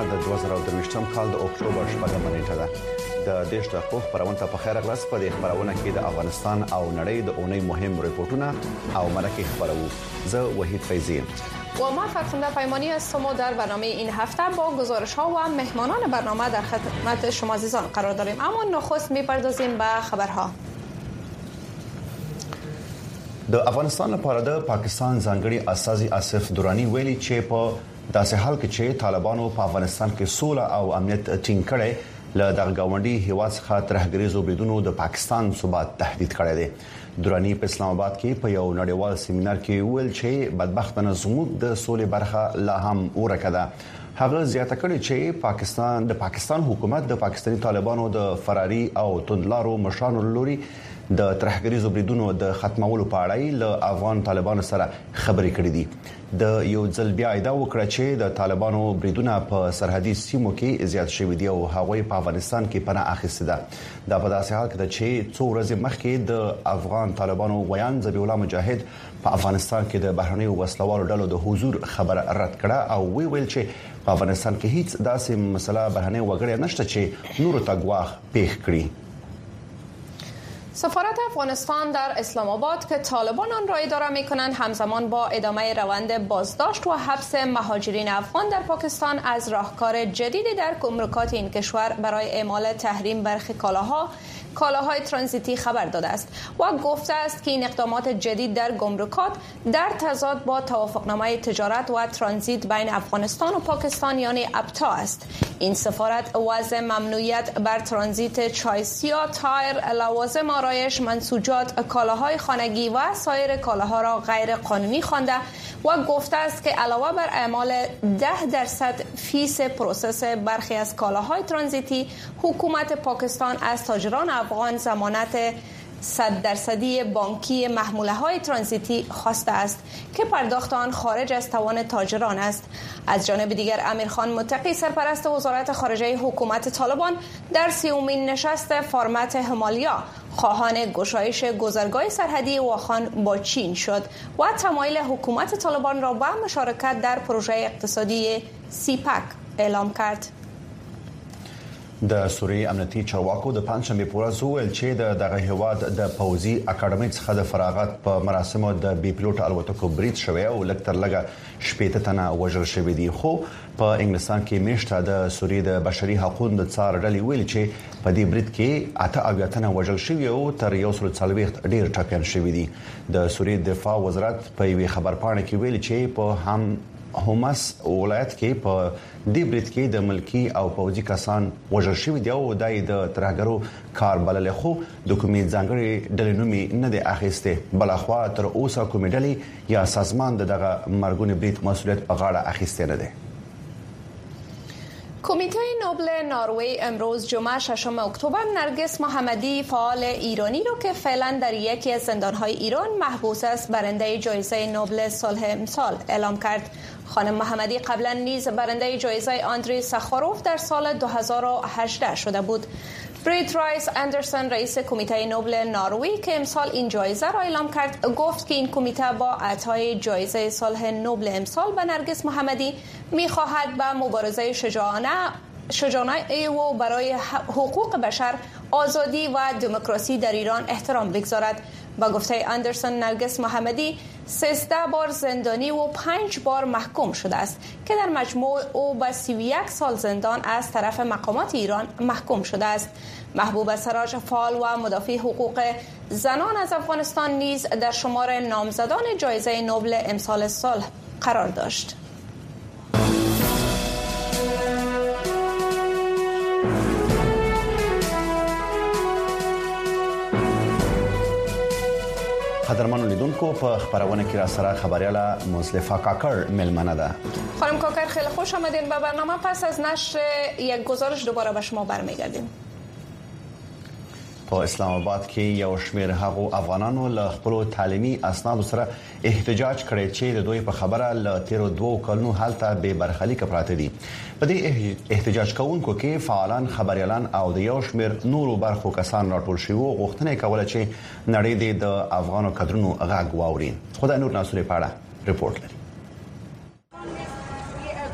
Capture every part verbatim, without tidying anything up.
د دوه زره درویشتم کال د اکتوبر شپږمه نیټه ده. د دیش د خو خبرونه ته په خیر غلاس په دې خبرونه کې د افغانستان او نړۍ د اونۍ مهم ریپورتونه او مرکه خبرو. زه وحید فیضی و ما فرخنده پیمانی هستم و در برنامه این هفته با گزارش ها و مهمانان برنامه در خدمت شما عزیزان قرار داریم. اما نخست میپردازیم به خبرها. د افغانستان لپاره د پاکستان ځانګړي استازي آصف درانی ویلي چې په داسې حال کې چې طالبانو په افغانستان کې سوله او امنیت ټینګ کړي له دغه گاونډي هیواد څخه ترهګریزو بریدونو د پاکستان ثبات تهدید کړی دی. درانی په اسلام آباد کې په یو نړیوال سیمینار کې ویل چې بدبختانه زموږ د سولې برخه لا هم ورکه ده. هغه زیاته کړې چې پاکستان د پاکستان حکومت د پاکستاني طالبانو د فراري او توندلارو مشرانو لوري د ترهګریزو بریدونو د ختمولو په اړه له افغان طالبانو سره خبرې کړې دي. د یو ځل بیا ادعا وکړه چې د طالبانو بریدونه په سرحدي سیمو کې زیات شوي دي او هغوی په افغانستان کې پناه اخیسته ده. دا په داسې حال کې ده چې څو ورځې مخکې د افغان طالبانو ویان ذبیح الله مجاهد په افغانستان کې د بهرنۍ وسلوالو ډلو د حضور خبره رد کړه او وی ویل چې په افغانستان کې هیڅ داسې مسله بهرنۍ وګړي نشته چې نور ته ګواښ پیښ کړي. سفارت افغانستان در اسلام آباد که طالبان آن را اداره می‌کنند همزمان با ادامه روند بازداشت و حبس مهاجرین افغان در پاکستان از راهکار جدیدی در گمرکات این کشور برای اعمال تحریم برخی کالاها کالاهای ترانزیتی خبر داده است و گفته است که این اقدامات جدید در گمرکات در تضاد با توافقنامه تجارت و ترانزیت بین افغانستان و پاکستان یعنی ابتا است. این سفارت وضع ممنوعیت بر ترانزیت چای سیاه، تایر، لوازم آرایش، منسوجات، کالاهای خانگی و سایر کالاها را غیر قانونی خوانده و گفته است که علاوه بر اعمال ده درصد فیس پروسس برخی از کالاهای ترانزیتی، حکومت پاکستان از تاجران افغان ضمانت صد درصدی بانکی محموله‌های ترانزیتی خواسته است که پرداخت آن خارج از توان تاجران است. از جانب دیگر امیرخان متقی سرپرست وزارت خارجه حکومت طالبان در سیومین نشست فرمت همالیا خواهان گشایش گذرگاه سرحدی واخان با چین شد و تمایل حکومت طالبان را به مشارکت در پروژه اقتصادی سیپک اعلام کرد. د سوریې امنیتي چارواکو د پنځمې په ورځ ویل چې د دغه هیواد د پوځي اکاډمۍ څخه د فراغت په مراسمو د بي پلوټ الوتکو برید شوی او لکتر لګه شپېته تنه وژل شوی دي. خو په انګلستان کې میشته د سوریې د بشري حقوقو د څار ډلې ویل چې په دې برید کې اته اویا تنه وژل شوی او تر یو سل څلوېښت ډیر ټپيان شوی دي. د سوریې دفاع وزارت په یوې خبرپاڼه کې ویل چې په هم همس ولایت کې په دې برید کې د ملکی او پوځي کسان وژل شوي دي او دای د ترهګرو کار بلل خو د کومې ځانګړي ډلې نومي نه دی اخیسته. بلخوا تر اوسه کومې ډلې یا سازمان دغه مرګونی برید مسؤلیت په غاړه اخیسته نه دی. کمیته نوبل نروژ امروز جمعه ششم اکتبر نرگس محمدی فعال ایرانی را که فعلا در یکی از زندانهای ایران محبوس است برنده جایزه نوبل صلح امسال اعلام کرد. خانم محمدی قبلا نیز برنده جایزه آندری ساخاروف در سال دو هزار و هجده شده بود. برید رایس اندرسون رئیس کمیته نوبل نروژ که امسال این جایزه را اعلام کرد گفت که این کمیته با اعطای جایزه صلح نوبل امسال به نرگس محمدی می‌خواهد به مبارزه شجاعانه شجاعانه و برای حقوق بشر، آزادی و دموکراسی در ایران احترام بگذارد. با گفته اندرسون نرگس محمدی سیزده بار زندانی و پنج بار محکوم شده است که در مجموع او به سی و یک سال زندان از طرف مقامات ایران محکوم شده است. محبوب سراج فعال و مدافع حقوق زنان از افغانستان نیز در شمار نامزدان جایزه نوبل امسال صلح قرار داشت. قدرمنو لیدونکو په خبرونه کې را سره خبرياله مصطفی کاکر ملمنه ده. خانم کاکر خیلی خوش آمدین به برنامه. پس از نشر یک گزارش دوباره به شما برمیگردیم. په اسلام آباد کې یو شمېر هغو افغانانو له خپل تعلیمي اسنادو سره احتجاج کړی چې د دوی په خبره له تیرو دوه کلونو حالت به برخلیک پراته دي. په دې احتجاج کوونکو کې فعالان، خبريالان او د یو شمېر نورو برخو کسان راټول شوي او غوښتنه کوله چې نړۍ د افغانو کډرونو غږ واوري. خدای نور ناصری پاړه رپورټ لري.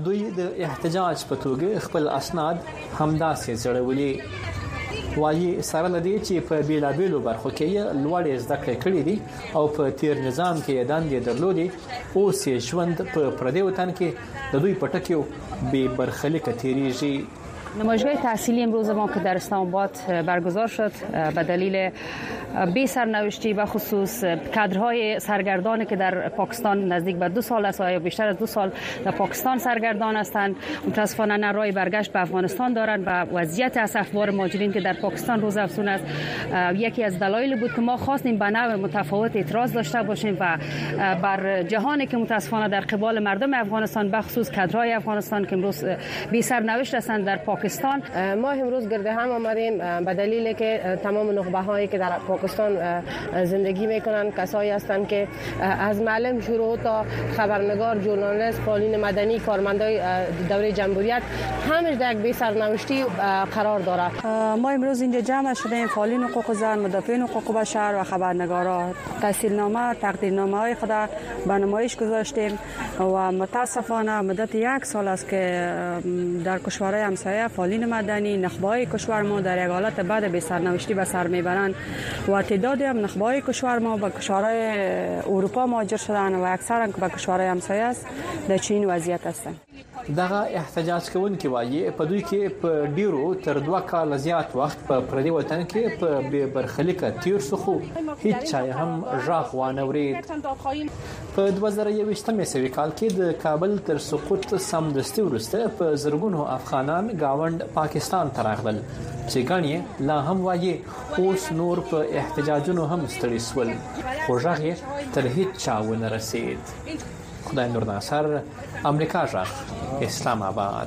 دوی د احتجاج په توګه خپل اسناد همداسې ځړولي. وایي سره لدی چې په بیلابیلو برخو کې لوړې زده کړې کړې دي او په تیر نظام کې دندې درلودې، اوس یې ژوند په پردي وطن کې د دوی په ټکیو بې برخلیکه تیریږي. نمایشگاه تحصیلی امروز ما که در اسلام آباد برگزار شد به دلیل بی سرنوشتی و خصوص کادرهای سرگردانی که در پاکستان نزدیک به دو سال است یا بیشتر از دو سال در پاکستان سرگردان هستند، متاسفانه نه راه برگشت به افغانستان دارند و وضعیت اسفبار مهاجرین که در پاکستان روز افزون است یکی از دلایل بود که ما خواستیم به نوع متفاوت اعتراض داشته باشیم و بر جهانی که متاسفانه در قبال مردم افغانستان به خصوص کادرهای افغانستان که امروز بی سرنوشت هستند در پاکستان. ما امروز گرد هم آمدیم به دلیل که تمام نخبه هایی که در پاکستان زندگی میکنن کسایی هستند که از معلم شروع تا خبرنگار، ژورنالیست، فعالین مدنی، کارمندای دوره جمهوریت همش در یک بی سرنوشتی قرار داره. ما امروز اینجا جمع شدیم فعالین حقوق زن، مدافعین حقوق بشر و خبرنگارا تحصیلنامه، تقدیرنامه های خود به نمایش گذاشتیم و متاسفانه مدت یک سال است که در کشورهای همسایه فعالین مدنی، نخبه‌های کشور ما در یک حالت بعد بی سرنوشتی به سر میبرند و تعدادی هم نخبه‌های کشور ما به کشورهای اروپا مهاجر شدن و اکثرا به کشورهای همسایه است در چین وضعیت هستند. دغه احتجاج کوونکي وایي په دوی کې په ډیرو تر دوه کال زیات وخت په پردي وطن کې په بې برخلیکه تیر سخو هیڅ چا هم ژغ وانورید. په دوه زره یوویشتم سوي کال کې د کابل تر سقوط سمدستي وروسته په زرګونو افغانان گاوند پاکستان ته راغلل چې ګڼې لا هم وایي اوس نور په احتجاجونو هم ستړي سول، خو ژغ یې تر هیڅ چا ونه رسید. خدای نور ناصر، امریکا ژغ، اسلام آباد.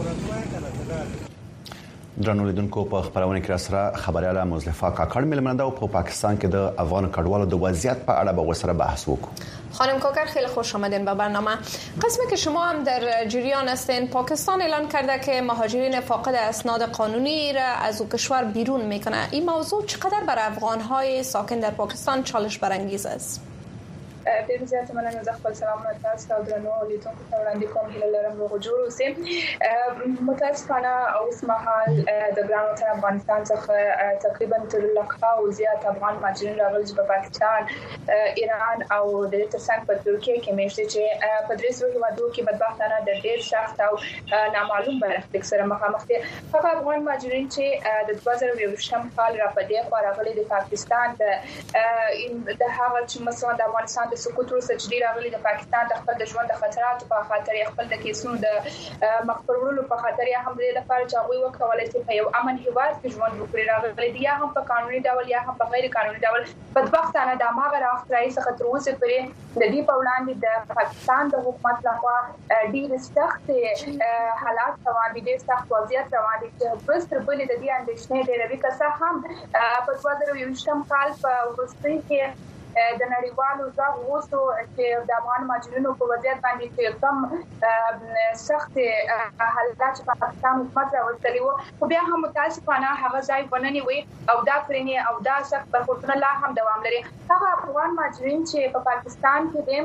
درنو لیدونکو په خبرونه کې سره خبرياله مزلفه کاکړ ملمنده او په پاکستان کې د افغان کډوالو د وضعیت په اړه به وسره بحث وکړو. خانم کاکر خیلی خوش آمدین به برنامه. قسمی که شما هم در جریان هستین، پاکستان اعلان کرده که مهاجرین فاقد اسناد قانونی را از او کشور بیرون میکنه. این موضوع چقدر بر افغان‌های ساکن در پاکستان چالش برانگیز است؟ ډېر زیات مننه. زه خپل سلامونه تاسو ته درنو لیدونکو ته وړاندې کوم، هیله لرم روغ جوړ اوسئ. متاسفانه اوس مهال د ګران وطن افغانستان څخه تقریبا تر لکه او زیات افغان مهاجرین راغلي په پاکستان، ایران او د ترڅنګ په ترکیه کې میشته چې په درې سوه هیوادو کې بدبختانه د ډېر سخت او نامعلوم برخلیک سره مخامخ دي. هغه افغان مهاجرین چې د دوه زره یوویشتم کال را په دې خوا راغلي د پاکستان د د هغه چې مثلا د افغانستان سقوط وروسته چې ډیر راغلي د پاکستان د خپل د ژوند د خطراتو په خاطر خپل د کیسونو د مخفرولو په خاطر هم د لپاره چې هغه وکولای شي په یو امن هیواد کې ژوند وکړي راغلي دي، یا هم په قانوني ډول یا هم په غیر قانوني ډول. بدبختانه د هغه راځي څخه تر اوسه پورې د دې په وړاندې د پاکستان د حکومت لخوا ډیر سخت حالات روان دي، ډیر سخت وضعیت روان دي چې بس تر بلې د دې اندېښنې ډېرې کسه هم په دوه زره یوویشتم کال په وروستۍ کې د نړیوالو ځواک ووسو چې د افغان مهاجرینو په وضعیت باندې چې کم سخت حالات په پاکستان حکومت راوستلي وو، خو بیا هم متاسفانه هغه ځای ونني وي او دا پرېنی او دا سخت برخوردونه لا هم دوام لري. هغه افغان مهاجرین چې په پاکستان کې دي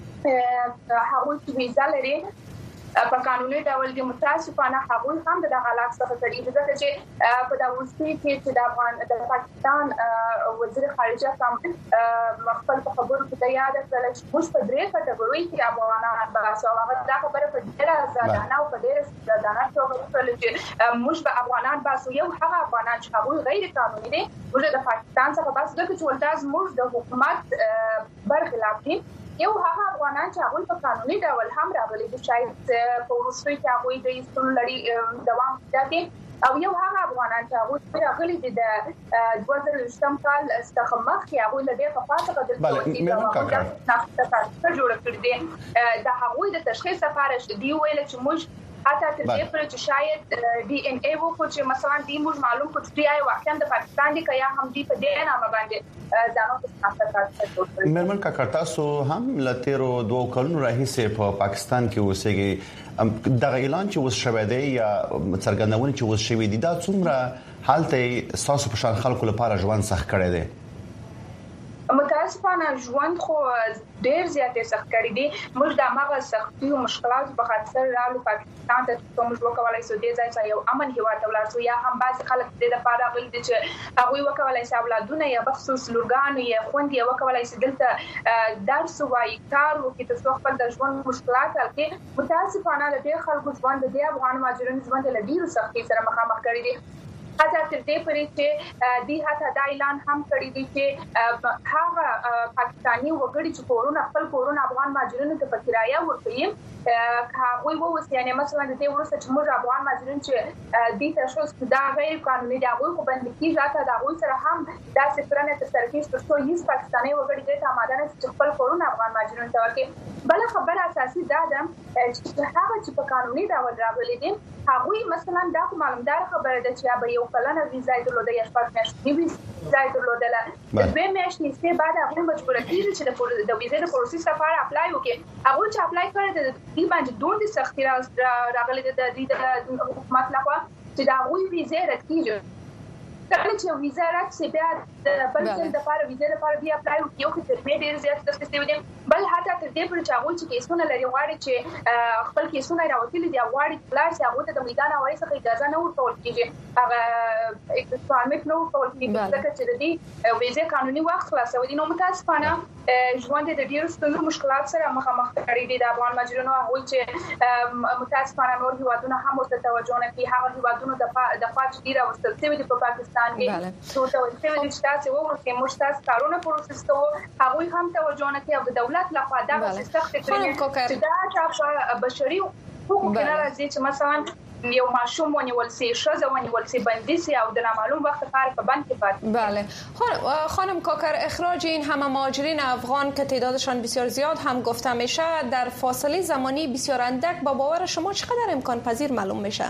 هغوی چې ویزا لري په قانوني ډول د متاسفانه هغوی هم د حالات څخه سړي ځکه چې په دا وروستي کې چې د افغان د پاکستان وزیر خارجه هم خپل خبرو کې یاد کړل چې موږ په درې کټګورۍ کې افغانان باسو. هغه دا خبره په ډېره ځانانه او په ډېره ځانانه توګه وکړل چې موږ به افغانان باسو. یو هغه افغانان چې هغوی غیر قانوني دي موږ د پاکستان څخه باسو ځکه چې ولدا موږ د حکومت برخلاف دي. یو هغه افغانان چې هغوی په قانوني ډول هم راغلي دي، شاید په وروستۍ کې هغوی د ایستلو لړۍ دوام پیدا او یو هغه افغانان چې هغوی راغلي دي د دوه زره یوویشتم کال څخه مخکې هغوی له ډېر پخوا څخه دلته جوړه کړې دي. د هغوی د تشخیص لپاره دي ویل چې موږ حتی تر دې پورې چې شاید ډي ان اي وکړو چې مثلا دې موږ معلوم کړو چې آیا واقعا د پاکستان دی که یا هم دې په دې نامه باندې ځانو ته ساتل. مېرمن کاکړ، تاسو هم له تیرو دوه کلونو راهیسې په پاکستان کې اوسېږئ. دغه اعلان چې وس شوی دی یا څرګندونه چې وس شوی دی دا څومره حالت تاسو په شان خلکو لپاره ژوند سخت کړی دی؟ متاسفانه ژوند خو ډیر زیاتې سخت کړی دي. موږ د هغه سختي او مشکلات په خاطر رالو پاکستان ته کوم وکولای سو دې ځای یو امن هیواد ولر سو یا هم بعض خلک د لپاره غل دي چې هغه وکولای سي اولادونه یا بخصوص لورګان یا خوندې وکولای سي دلته درس وایي کار وکړي تاسو خپل د ژوند مشکلات حل کړي. متاسفانه د دې خلکو ژوند د افغان مهاجرینو ژوند له ډیرو سختۍ سره مخامخ کړی دي. حتی تر دې پورې چې د حتی دا اعلان هم کړی دی چې هغه پاکستاني وګړي چې کورونه خپل کورونه افغان مهاجرینو ته په کرایه ورکړي هغه وو یعنی مثلا د دې ورسره چې موږ افغان مهاجرین چې د تاسو دا غیر قانوني دی هغه خو باندې کیږي حتی دا غوي سره هم دا سفرانه تر سره کې تاسو هیڅ پاکستاني وګړي ته آماده نه چې خپل کورونه افغان مهاجرینو ته ورکړي. بل خبره اساسي دا ده چې هغه چې په قانوني ډول راغلي دي هغه مثلا دا معلومدار خبره ده چې به یو کلنه ویزا درلوده یا شپږ میاشتې ویزا درلوده د دوه میاشتې څخه بعد هغه مجبور کیږي چې د ویزا د پروسس لپاره اپلای وکړي. هغه چې اپلای کړي د دې باندې دوه سختي راغلي د دې حکومت لخوا چې دا غوي ویزا رد کیږي. کله چې ویزا راځي بیا د بل څه د لپاره ویزا لپاره بیا اپلای وکړو چې تر مې ډیر زیات تخصصي ودی. بل حتی تر دې پورې چې هغه چې کیسونه لري غواړي چې خپل کیسونه راوړي دي غواړي پلاس هغه ته د میدان اوایي څخه اجازه نه ورکول کیږي. هغه اقتصادي نو ورکول کیږي ځکه چې د دې ویزا قانوني وخت خلاصوي دي. نو متاسفانه ژوند د ډیرو ستونزو مشکلات سره مخامخ کړي دي د افغان مهاجرینو هغه چې متاسفانه نور هیوادونه هم ورته توجه نه کوي. هغه هیوادونو د د فاج ډیره وستل شوی دي په پاکستان کې څو ته ورته چې تاسو وګورئ موږ تاسو کارونه پروسس کوو هغه هم توجه نه کوي او د دولت لخوا دا سخت کړي چې دا چې بشري حقوق نه راځي چې مثلا یو ماشوم ونیول سي شزه ونیول سي بندي سي او د نامعلوم وخت کار په بند کې پات. بله خانم کاکر اخراج این همه مهاجرین افغان که تعدادشان بسیار زیاد هم گفته میشه در فاصله زمانی بسیار اندک با باور شما چقدر امکان پذیر معلوم میشه؟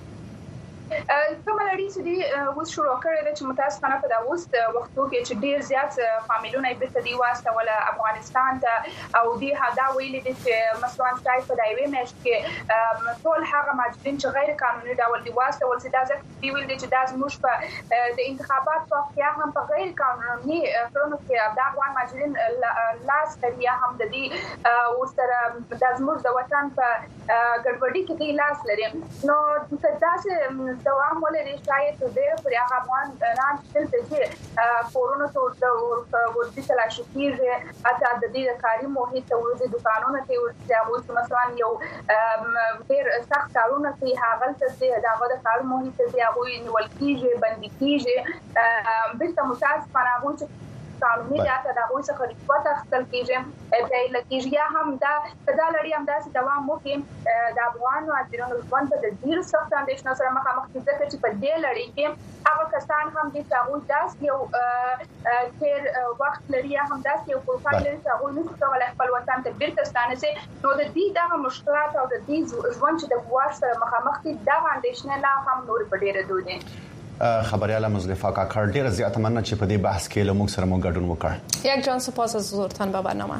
کومه لړۍ چې دی اوس شروع کړې ده چې متاسفانه په دا اوس وختو کې چې ډیر زیات فامیلونه یې بیرته دی واستول افغانستان ته او دی دا ویلي دي چې مثلا ځای په دایوي میاشت کې ټول هغه مهاجرین چې غیر قانوني ډول دی واستول چې دا ځکه دی ویل دي چې دا زموږ په د انتخابات په یا هم په غیر قانوني کړنو کې د افغان مهاجرین لاس لري هم د دې او سره د زموږ د وطن په ګډوډي کې دی لاس لري. نو تاسو دوام ولري شاید د پر هغه افغان ران چې چې کورونو ته ورته تلاشي کیږي اته د دې کاري محیط او د دکانونو ته ورته مثلا یو ډیر سخت کارونه کوي هغه ته دغه د کار محیط ته هغه نیول کیږي بندي کیږي بیرته متاسفانه هغه قانوني ډاټا د هغوی څخه ریپورت اخیستل کیږي په لکیږي هم دا دا لړۍ هم داسې دوام وکړي. د افغان مهاجرینو ژوند په ډیرو سختو اندېښنو سره مخامخ دي ځکه چې په دې لړۍ کې هغه کسان هم دي چې هغوی داسې یو تیر وخت لري هم داسې یو پروفایل لري چې هغوی نشي کولی خپل وطن ته بیرته ستانه شي. نو د دې دغه مشکلات او د دې ژوند چې د ګواښ سره مخامخ دي دغه اندېښنې لا هم نور په ډیره دود دي. خبریال مزدفع کاکر ډیره زیاته مننه چې په دې بحث کې له موږ سره مو ګډون وکړ. یک جان سپاس از حضورتان به برنامه.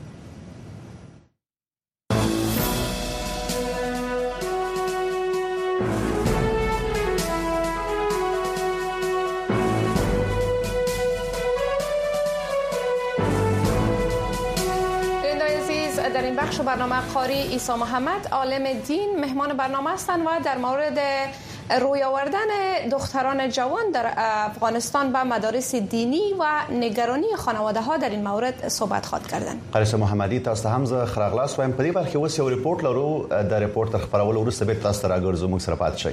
در این بخش برنامه قاری عیسی محمد عالم دین مهمان برنامه هستند و در مورد روی آوردن دختران جوان در افغانستان به مدارس دینی و نگرانی خانواده ها در این مورد صحبت خواهد کردند. قریصه محمدی تاسو هم زه خراغلاس وایم په دې برخه اوس یو ریپورت لرو د ریپورت تر خبرولو وروسته به تاسو راګرځو موږ سره پات شئ.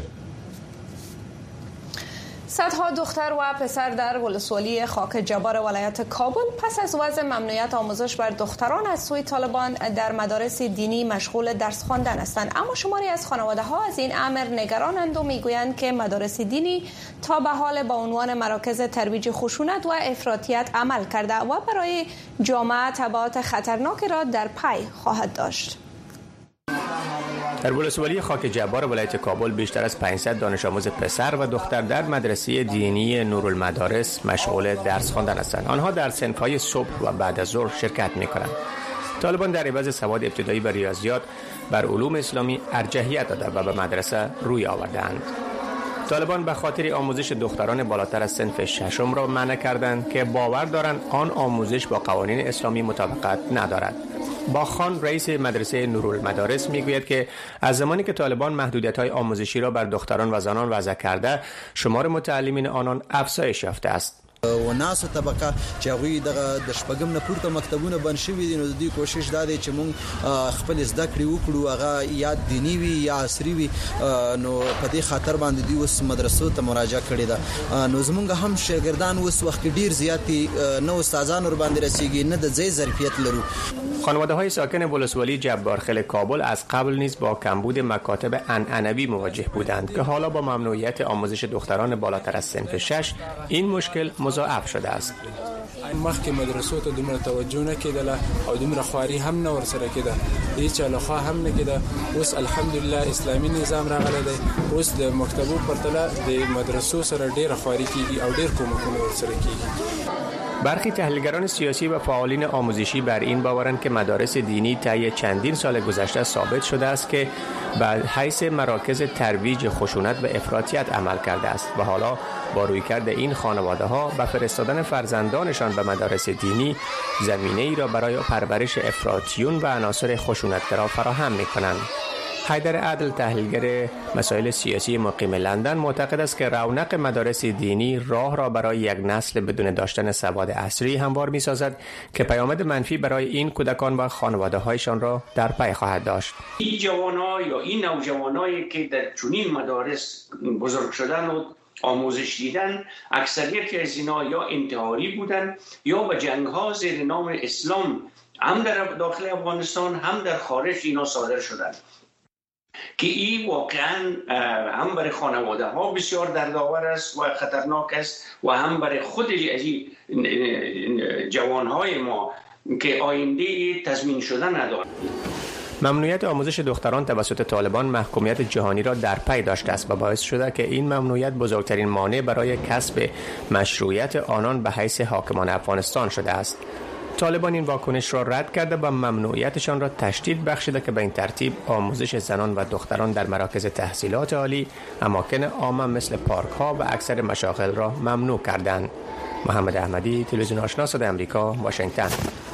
صدها دختر و پسر در ولسوالی خاک جبار ولایت کابل پس از وضع ممنوعیت آموزش بر دختران از سوی طالبان در مدارس دینی مشغول درس خواندن هستند. اما شماری از خانواده ها از این امر نگرانند و میگویند که مدارس دینی تا به حال با عنوان مراکز ترویج خشونت و افراطیت عمل کرده و برای جامعه تبعات خطرناک را در پی خواهد داشت. در ولسوالی خاک جبار ولایت کابل بیشتر از پانصد دانش آموز پسر و دختر در مدرسه دینی نورالمدارس مشغول درس خواندن هستند. آنها در صنف‌های صبح و بعد از ظهر شرکت می‌کنند. طالبان در عوض سواد ابتدایی و ریاضیات بر علوم اسلامی ارجحیت داده و به مدرسه روی آوردند. طالبان به خاطر آموزش دختران بالاتر از صنف ششم را منع کردند که باور دارند آن آموزش با قوانین اسلامی مطابقت ندارد. باخان رئیس مدرسه نورالمدارس میگوید که از زمانی که طالبان محدودیت‌های آموزشی را بر دختران و زنان وضع کرده، شمار متعلمین آنان افزایش یافته است. و ناسو طبقه چې هغوی د شپږم نه پورته مکتبونه بند شوي دي، نو د دې کوشش دا دی چې موږ خپل زده کړې وکړو، هغه یا دیني وي یا عصري وي، نو په دې خاطر باندې دوی اوس مدرسو ته مراجعه کړې ده. نو زمونږ هم شاګردان اوس وخت ډیر زیاتی نه استادان ور باندې رسیږي، نه د ځای ظرفیت لرو. خانواده‌های ساکن ولسوالی جبارخیل کابل از قبل نیز با کمبود مکاتب عنعنوی مواجه بودند که حالا با ممنوعیت آموزش دختران بالاتر از صنف شش این مشکل مضاعف شده است. مخکې مدرسو ته دومره توجه نه کېدله او دومره خواري هم نه ورسره کېده، هیڅ علاقه هم نه کېده. اوس الحمدلله اسلامي نظام راغلی دی، اوس د مکتبو پرتله د مدرسو سره ډېره خواري کېږي او ډېر کومکونه ورسره کېږي. برخی تحلیلگران سیاسی و فعالین آموزشی بر این باورند که مدارس دینی طی چندین سال گذشته ثابت شده است که به حیث مراکز ترویج خشونت و افراطیت عمل کرده است و حالا با رویکرد این خانواده ها به فرستادن فرزندانشان به مدارس دینی زمینه ای را برای پرورش افراطیون و عناصر خشونتگرا فراهم می کنند. حیدر عدل تحلیلگر مسائل سیاسی مقیم لندن معتقد است که رونق مدارس دینی راه را برای یک نسل بدون داشتن سواد عصری هموار می‌سازد که پیامد منفی برای این کودکان و خانواده‌هایشان را در پی خواهد داشت. این جوان‌ها یا این نوجوانایی که در چنین مدارس بزرگ شدن و آموزش دیدن، اکثریت از اینا یا انتحاری بودن یا به جنگ‌ها زیر نام اسلام هم در داخل افغانستان هم در خارج اینا صادر شدند که این واقعا هم برای خانواده ها بسیار دردآور است و خطرناک است و هم برای خود جوان های ما که آینده تضمین شده ندارد. ممنوعیت آموزش دختران توسط طالبان محکومیت جهانی را در پی داشته است و باعث شده که این ممنوعیت بزرگترین مانع برای کسب مشروعیت آنان به حیث حاکمان افغانستان شده است. طالبان این واکنش را رد کرده و ممنوعیتشان را تشدید بخشیده که به این ترتیب آموزش زنان و دختران در مراکز تحصیلات عالی، اماکن عامه مثل پارک ها و اکثر مشاغل را ممنوع کردند. محمد احمدی، تلویزیون آشنا صدای امریکا، واشنگتن.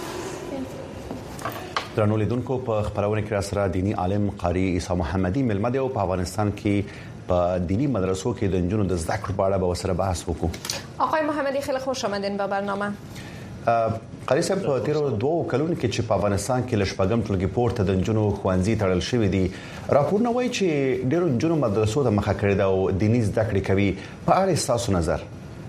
درنو لیدونکو په خبرونه کې سره دینی عالم قاری عیسی محمدی ملمد او په افغانستان کې په دینی مدرسو کې د انجونو د زده کړو په اړه به وسره بحث وکړو. آقای محمدی خیلی خوش آمدین به برنامه. قاری صاحب په تیرو دوه کلونو کې چې په افغانستان کې لشپږم ټولګي پورته د انجونو خوانزي تړل شوې دي، راپورونه وایي چې ډېر انجونو مدرسو ته مخه کړې ده او دیني زده کړې کوي. په اړه تاسو نظر؟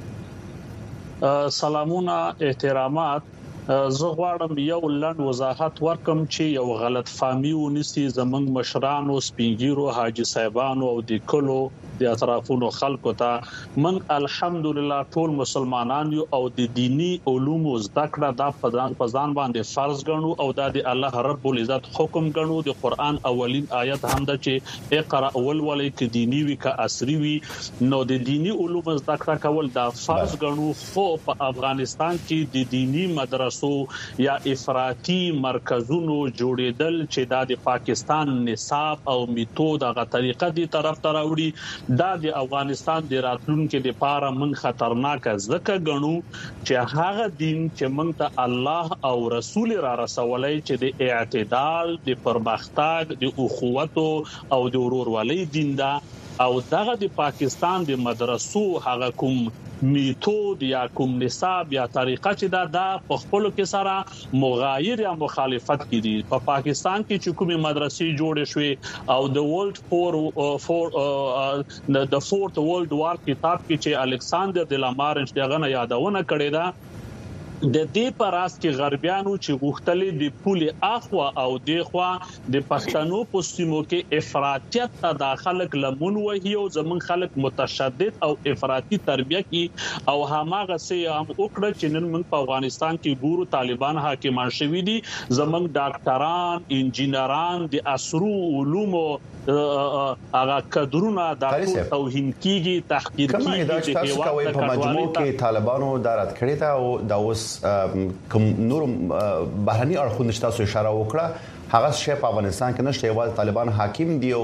سلامونه، احترامات. زه غواړم یو لنډ وضاحت ورکم چې یو غلط فهمي ونیسي زمنګ مشرانو، سپینګیرو، حاجی صاحبانو او د کلو د اطرافونو خلکو ته. من الحمدلله ټول مسلمانان یو او د دینی علوم زده کړه دا په ځان باندې فرض ګڼو او دا د الله رب العزت حکم ګڼو. د قران اولین آیت هم دا چې اقرا اول ولې ک دینی وی ک عصري وی، نو د دینی علوم زده کړه کول دا فرض ګڼو. خو په افغانستان کې د دینی مدرسو یا افراطي مرکزونو جوړېدل چې دا د پاکستان نصاب او میتود هغه طریقه دی طرف ته راوړي، دا د افغانستان د راتلونکو لپاره من خطرناک ځکه ګڼو چې هغه دین چې موږ ته الله او رسول را رسولای چې د اعتدال، د پرمختګ، د اخوت او د ورورولۍ دین دا، او دغه د پاکستان د مدرسو هغه کوم میتود یا کوم نصاب یا طریقه چې دا د خپل کې سره مغایر یا مخالفت کړي. په پاکستان کې چې کومه مدرسې جوړې شوې او د ورلد فور فور د فورث ورلد وار کتاب کې چې الکساندر د لامارنج دغه نه یادونه کړې ده، د دې پراس کې غربیانو چې غوښتلې د پولي اخوا او د خوا د پښتنو په سیمو کې افراطیت ته داخله کلمون وهي او زمون خلک متشدد او افراطي تربیه کی او هماغه سي هم وکړه چې نن موږ په افغانستان کې ګورو طالبان حاکمان شوي دي. زمون ډاکټران، انجینران د عصرو علومو هغه کډرونه د توهین کیږي، تحقیر کیږي. تاسو کوي په مجموع کې طالبانو دارت کړی دا او د اوس کوم نور بهرني اړخونه تاسو اشاره وکړه، هغه شی په افغانستان کې نشته. یوازې طالبان حاکم دي او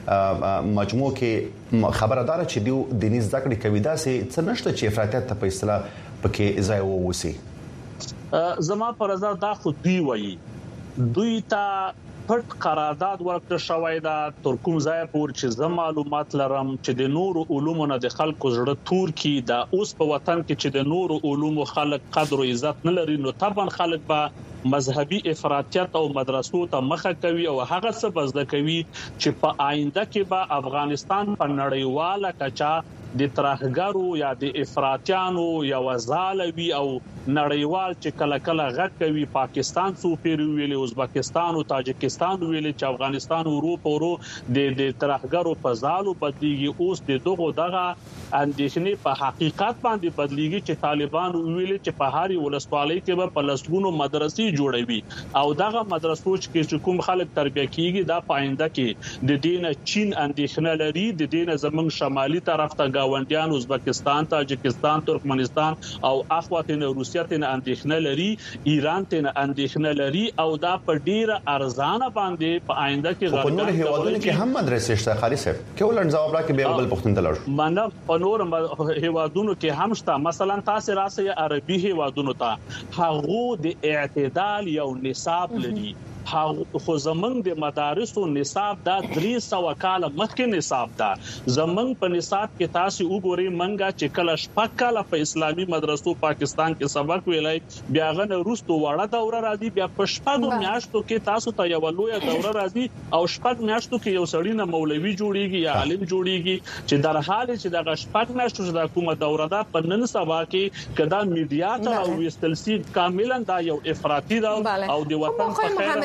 مجموع کې خبردار چې دیو دیني زده کړې کوي دا څه څه نشته چې افراطیت ته په اصطلاح پکې ځای ووسی. زما پر رضا دا خو دوی وایي دوی ته پټ قرارداد ورکړ شوی دا تر کوم ځای پور چې زما معلومات لرم چې د نورو علومو نه د خلکو زړه تور کی دا اوس په وطن کې چې د نورو علومو خلک قدر او عزت نه لري نو طبعا خلک به مذهبي افراطیت او مدرسو ته مخه کوي او هغه څه بزده کوي چې په آینده کې به افغانستان په نړیواله کچا د ترهګرو یا د افراطیانو یا وزالوي او نړیوال چې کله کله غږ کوي پاکستان سو پیری ویلي ازبکستان او تاجکستان ویلي چې افغانستان او اروپا ورو د د ترهګرو په ځالو بدلیږي اوس د دغه دغه اندېښنې په حقیقت باندې بدلیږي چې طالبان ویلي چې په هاري ولسوالۍ کې به په لسګونو مدرسې جوړوي او دغه مدرسو چې کوم خلک تربیه کیږي دا پاینده کې د دین چین اندېښنه لري د دین زمنګ شمالي طرف ته گاونډیان ازبکستان تاجکستان ترکمنستان او اخواتین روسیه ته اندېښنه لري ایران ته اندېښنه لري او دا په ډیره ارزانه باندې په آینده کې غوړي په نور هیوادونو کې هم مدرسې شته خالص صاحب کې ولن جواب راکې به بل پښتون دلر منه په نور هیوادونو کې هم شته مثلا تاسو راسه عربي هیوادونو ته هغه د اعتدال یو نصاب لري خو زمنګ د مدارسو نصاب دا درې سوه کال مخکې نصاب دا زمنګ په نصاب کې تاسو وګورئ منګه چې کله شپږ کال په اسلامي مدرسو پاکستان کې سبق ویلای بیا غن روستو وړه دوره راځي بیا په شپږ میاشتو کې تاسو ته یو لوی دوره راځي او شپږ میاشتو کې یو سړی نه مولوي جوړیږي یا عالم جوړیږي چې در حال چې د شپږ میاشتو د حکومت دوره دا په نن سبا کې کدا میډیا ته او وستلسي کاملا دا یو افراطی دا او د وطن په خیر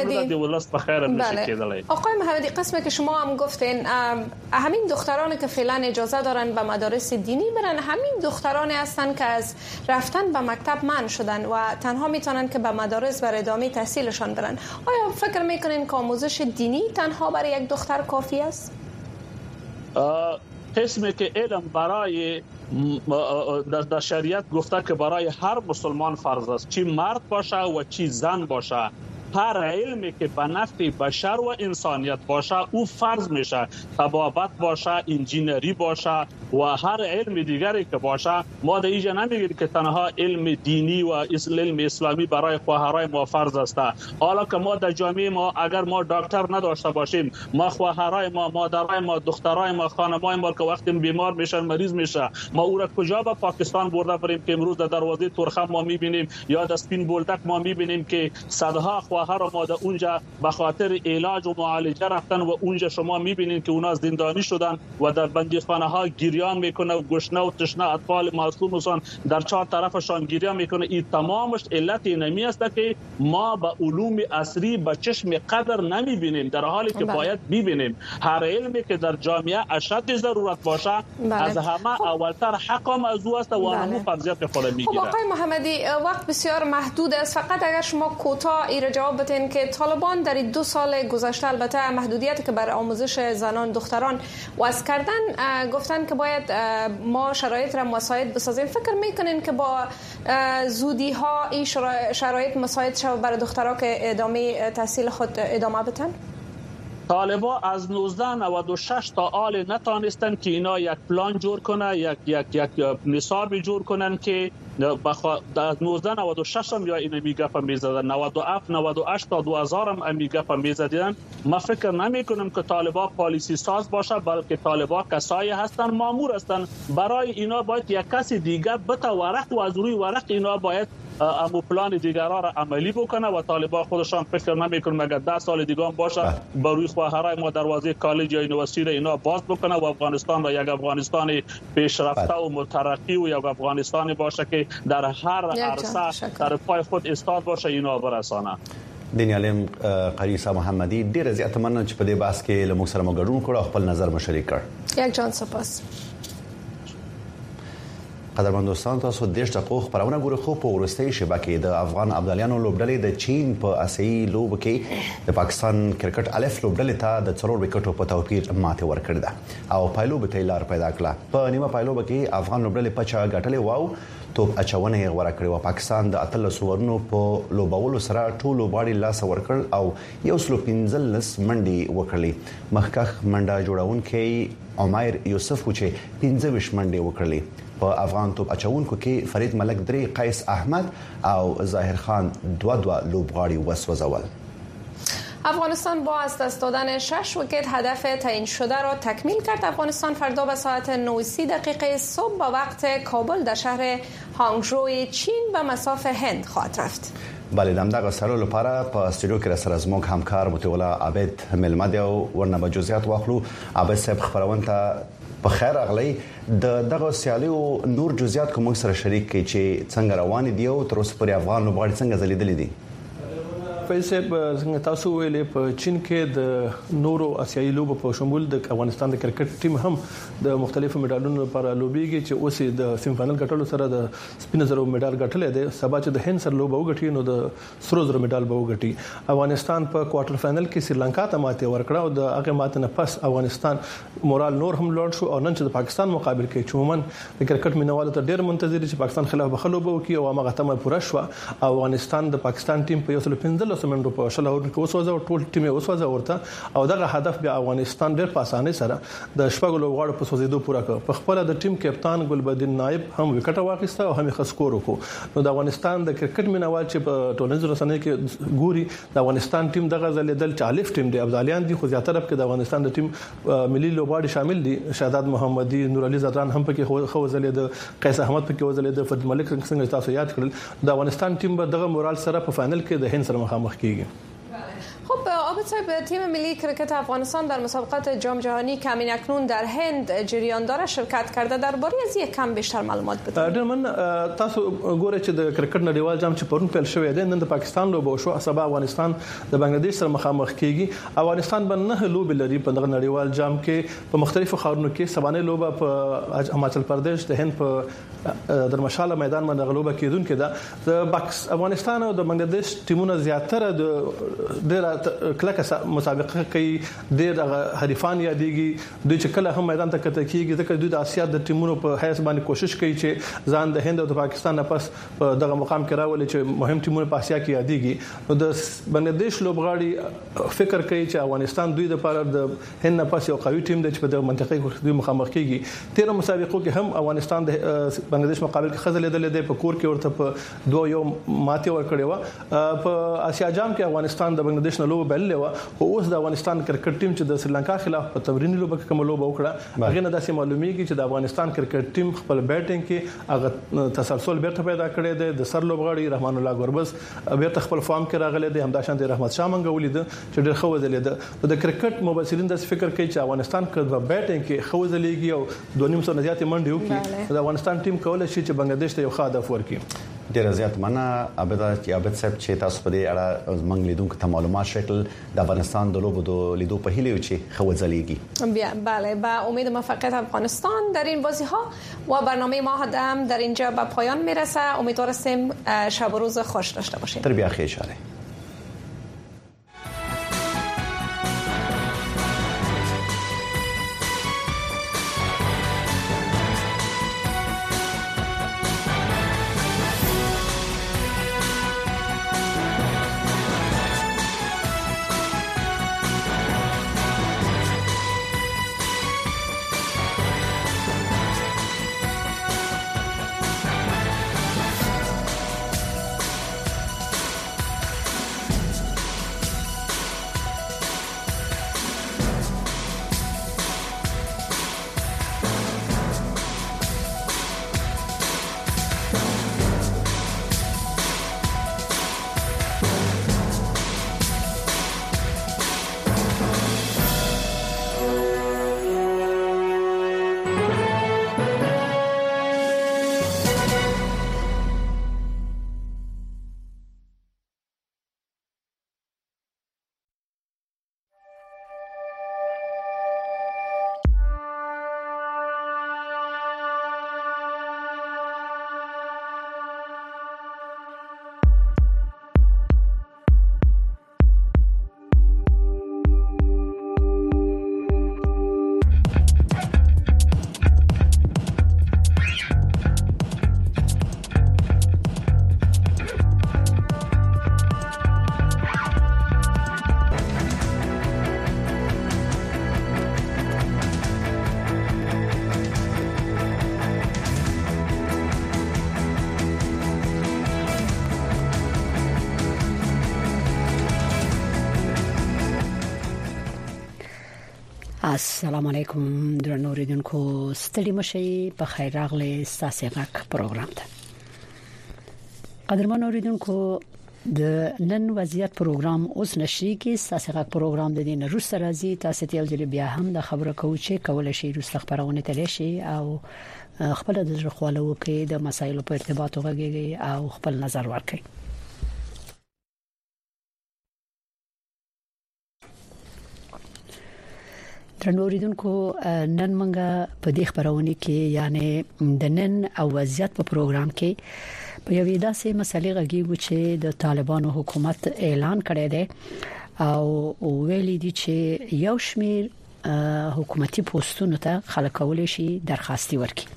بله. آقای محمدی قسمی که شما هم گفتین همین دخترانی که فعلا اجازه دارن به مدارس دینی برن همین دخترانی هستن که از رفتن به مکتب منع شدن و تنها میتونن که به مدارس برای ادامه تحصیلشان برن. آیا فکر میکنین که آموزش دینی تنها برای یک دختر کافی است؟ قسمی که علم برای در شریعت گفته که برای هر مسلمان فرض است چی مرد باشه و چی زن باشه هر علمی که به نفع بشر و انسانیت باشه او فرض میشه طبابت باشه انجینری باشه و هر علم دیگری که باشه ما در اینجا نمیگیم که تنها علم دینی و علم اسلامی برای خواهرای ما فرض است حالا که ما در جامعه ما اگر ما دکتر نداشته باشیم ما خواهرای ما مادرای ما دخترای ما خانمای ما که وقتی بیمار میشن مریض میشه ما او را کجا به پاکستان برده بریم که امروز در دروازه ترخم ما میبینیم یا در سپین بولدک ما میبینیم که صدها خواهر ما در اونجا به خاطر علاج و معالجه رفتن و اونجا شما میبینید که اونا زندانی شدن و در بندیخانه ها گریان میکنه و گشنه و تشنه اطفال معصومشان در چهار طرفشان گریان میکنه این تمامش علت اینمی است که ما به علوم عصری به چشم قدر نمیبینیم در حالی که باید ببینیم هر علمی که در جامعه اشد ضرورت باشه از همه اولتر حق موضوع است و همون فرضیت خود میگیره. آقای محمدی وقت بسیار محدود است فقط اگر شما کوتاه این جواب بدین که طالبان در دو سال گذشته البته محدودیتی که بر آموزش زنان دختران وضع کردن گفتن که باید ما شرایط را مساعد بسازیم فکر میکنین که با زودی ها این شرایط مساعد شود برای دخترها که ادامه تحصیل خود ادامه بدن؟ طالبا از نوزده نود و شش تا آل نتانستن که اینا یک پلان جور کنه یک یک یک نصاب جور کنن که بخوا در نوزده نود و شش هم یا این میگه په میزدن نود و هفت نود و هشت تا دو هزار هم میگه په میزدن ما فکر نمی کنم که طالبا پالیسی ساز باشه بلکه طالبا کسایی هستن مامور هستن برای اینا باید یک کسی دیگه بتا ورق و از روی ورق اینا باید امو پلان دیگرها را عملی بکنه و طالبان خودشان فکر نمیکنن اگر ده سال دیگه هم باشه بروی خواهرای ما دروازه کالج یا یونیورسیتی را اینا باز بکنه و افغانستان را یک افغانستان پیشرفته و مترقی و یک افغانستانی باشه که در هر عرصه در پای خود استاد باشه اینا برسانه. دینی علم قریصه محمدی ډیر زیات مننه چې په دې بحث کې له موږ سره مو ګډون کړو خپل نظر مشارک کړ. یک جان سپاس. قدرمن دوستان تاسو د دې دقیقو خبرونه ګورئ خو په ورستۍ شبکې د افغان ابدالیانو لوبډلې د چین په اسیایي لوب کې د پاکستان کرکټ الف لوبډلې ته د څلور وکټو په توپیر ماته ورکړه او پایلوب ته لار پیدا کړه په نیمه پایلوب کې افغان لوبډلې پچا غټلې واو توپ اچونه غوړه کړې و. پاکستان د اتلس ورونو په لوبولو سره ټول لوبغاړي لاس ورکړ او یو سل پنځلس منډي وکړلې. مخکخ منډه جوړونکي عمر یوسف چې پنځه ویشت منډي وکړلې. په افغان توپ اچونکو کې فرید ملک درې، قیس احمد او ظاهر خان دوا دوا لوبغاړي وسوځول. افغانستان با از دست دادن شش ویکت هدف تعیین شده را تکمیل کرد. افغانستان فردا به ساعت نه و سی دقیقه صبح با وقت کابل در شهر هانگژو چین به مساف هند خواهد رفت. بله دمدغه سره لپاره په استودیو کې سره زموږ همکار متولا عابد ملمد او ورنه به جزئیات واخلو. عابد صاحب خبرونه ته په خیر اغلی د دغه سیالي او نور جزئیات کوم سره شریک کی چې څنګه روان دي او تر اوسه پورې افغان لوبغاړي څنګه ځلیدل دي. فیصل څنګه تاسو ویلې په چین کې د نورو آسیایي لوبو په شمول د افغانستان د کرکټ ټیم هم د مختلفو میډالونو لپاره لوبيږي چې اوس د سیمی فائنل ګټلو سره د سپین زرو میډال ګټلې ده. سبا چې د هند سره لوبه وګټي نو د سرو زرو میډال به وګټي. افغانستان په کوارټر فائنل کې سریلانکا ته ماته ورکړه او د هغه ماته نه پس افغانستان مورال نور هم لوړ شو او نن چې د پاکستان مقابل کې چومن د کرکټ مینوالو ته ډېر منتظر چې پاکستان خلاف بخلوبه وکي او هغه تمه پوره شو. افغانستان د پاکستان ټیم په یو سل پنځلس منډو په شل اور کې وسوځه او ټول ټیم وسوځه ورته او دغه هدف بیا افغانستان ډېر په اسانۍ سره د شپږ لوبغاړو په سوځیدو پوره کړ. په خپل د ټیم کپتان ګلبدین نائب هم وکټ واخیسته او هم خسکور وکړ. نو د افغانستان د کرکټ مینوال چې په ټولنیزو رسنیو کې ګوري د افغانستان ټیم دغه ځلیدل چالیف ټیم دی ابدالیان دي خو زیاتره په د افغانستان د ټیم ملي لوبغاړي شامل دي. شهادت محمدي، نور علي زدران هم پکې خو ځلید، قیس احمد پکې وځلید، فرید ملک څنګه تاسو یاد کړل. د افغانستان ټیم به دغه مورال سره په فائنل کې د هند سره مخامخ کیږي. خب عابد صاحب تیم ملی کرکت افغانستان در مسابقات جام جهانی که همین اکنون در هند جریان داره شرکت کرده. درباره از یک کم بیشتر معلومات بدید. من تاسو ګوره چې د کرکټ نړیوال جام چې پرون پیل شوی دی نن د پاکستان لوبه شو. سبا افغانستان د بنگلاديش سره مخامخ کیږي. افغانستان به نه لوبه لري په دغه نړیوال جام کې په مختلفو ښارونو کې. سبانه لوبه په هماچل پردیش د هند په درمشاله میدان باندې غلوبه کیدونکې ده. د افغانستان او د بنگلاديش ټیمونه زیاتره د ډېر کلکه مسابقه کوي. ډېر حریفان یادېږي دوی چې کله هم میدان ته کته کیږي ځکه دوی د آسیا د ټیمونو په حیث باندې کوشش کوي چې ځان د هند او د پاکستان نه پس دغه مقام کې راولي چې مهم ټیمونه په آسیا کې یادېږي. نو د بنگلاديش لوبغاړي فکر کوي چې افغانستان دوی د لپاره د هند نه پس یو قوي ټیم دی چې په دغه منطقه کې دوی مخامخ کیږي. تیر مسابقو کې هم افغانستان د بنگلاديش مقابل کې خزل لیدل دی په کور کې ورته په دوه یو ماته ور کړی و. په آسیا جام کې افغانستان د بنگلاديش نه لوبه بل و او اوس د افغانستان کرکټ ټیم چې د سریلانکا خلاف په تمریني لوبه کې کوم لوبه وکړه هغه نه داسې معلومیږي چې د افغانستان کرکټ ټیم خپل بیټینګ کې هغه تسلسل بیرته پیدا کړی دی. د سر لوبغاړي رحمان الله ګربز بیرته خپل فارم کې راغلی دی. همداشان د رحمت شاه منګولي دی چې ډېر خو ځلید د کرکټ مبصرین د فکر کوي چې افغانستان کې د بیټینګ کې خو ځلېږي او دوه نیم سو نه زیاتې منډي وکړي. د افغانستان ټیم کولای شي چې بنگلاديش ته یو ښه هدف ورکړي. ډیر زیات مننه عابد عابد صاحب چې تاسو په دې اړه زموږ لیدونکو ته معلومات شکل د افغانستان د لوبو د لیدو په هیله چې خوځلېږي. بله با امید موفقیت افغانستان در این بازی ها و برنامه ما هم در اینجا به پایان میرسه. امیدوار هستیم شب و روز خوش داشته باشید. تربیت خیر شاره. السلام علیکم درنو اوریدونکو ستړي مشي په خیر راغلي ساسي غاک پروګرام ته قدرمن اوریدونکو د نن وضعیت پروګرام اوس نشي کې ساسي غاک پروګرام د دین روس راځي تاسو ته یو ځل بیا هم د خبرو کوو چې کول شي روس خبرونه تللی شي او خپل د ځخوالو کې د مسایلو په ارتباط وغږیږي او خپل نظر ورکړي. ترنوریدونکو نن منګه په دې خبرونه کې یعنی د نن او وضعیت په پروګرام کې په یوې داسې مسلې غږیږو چې د طالبانو حکومت اعلان کړی دی او ویلي دي چې یو شمیر حکومتي پوسټونو ته خلک کولای شي درخواستي ورکړي.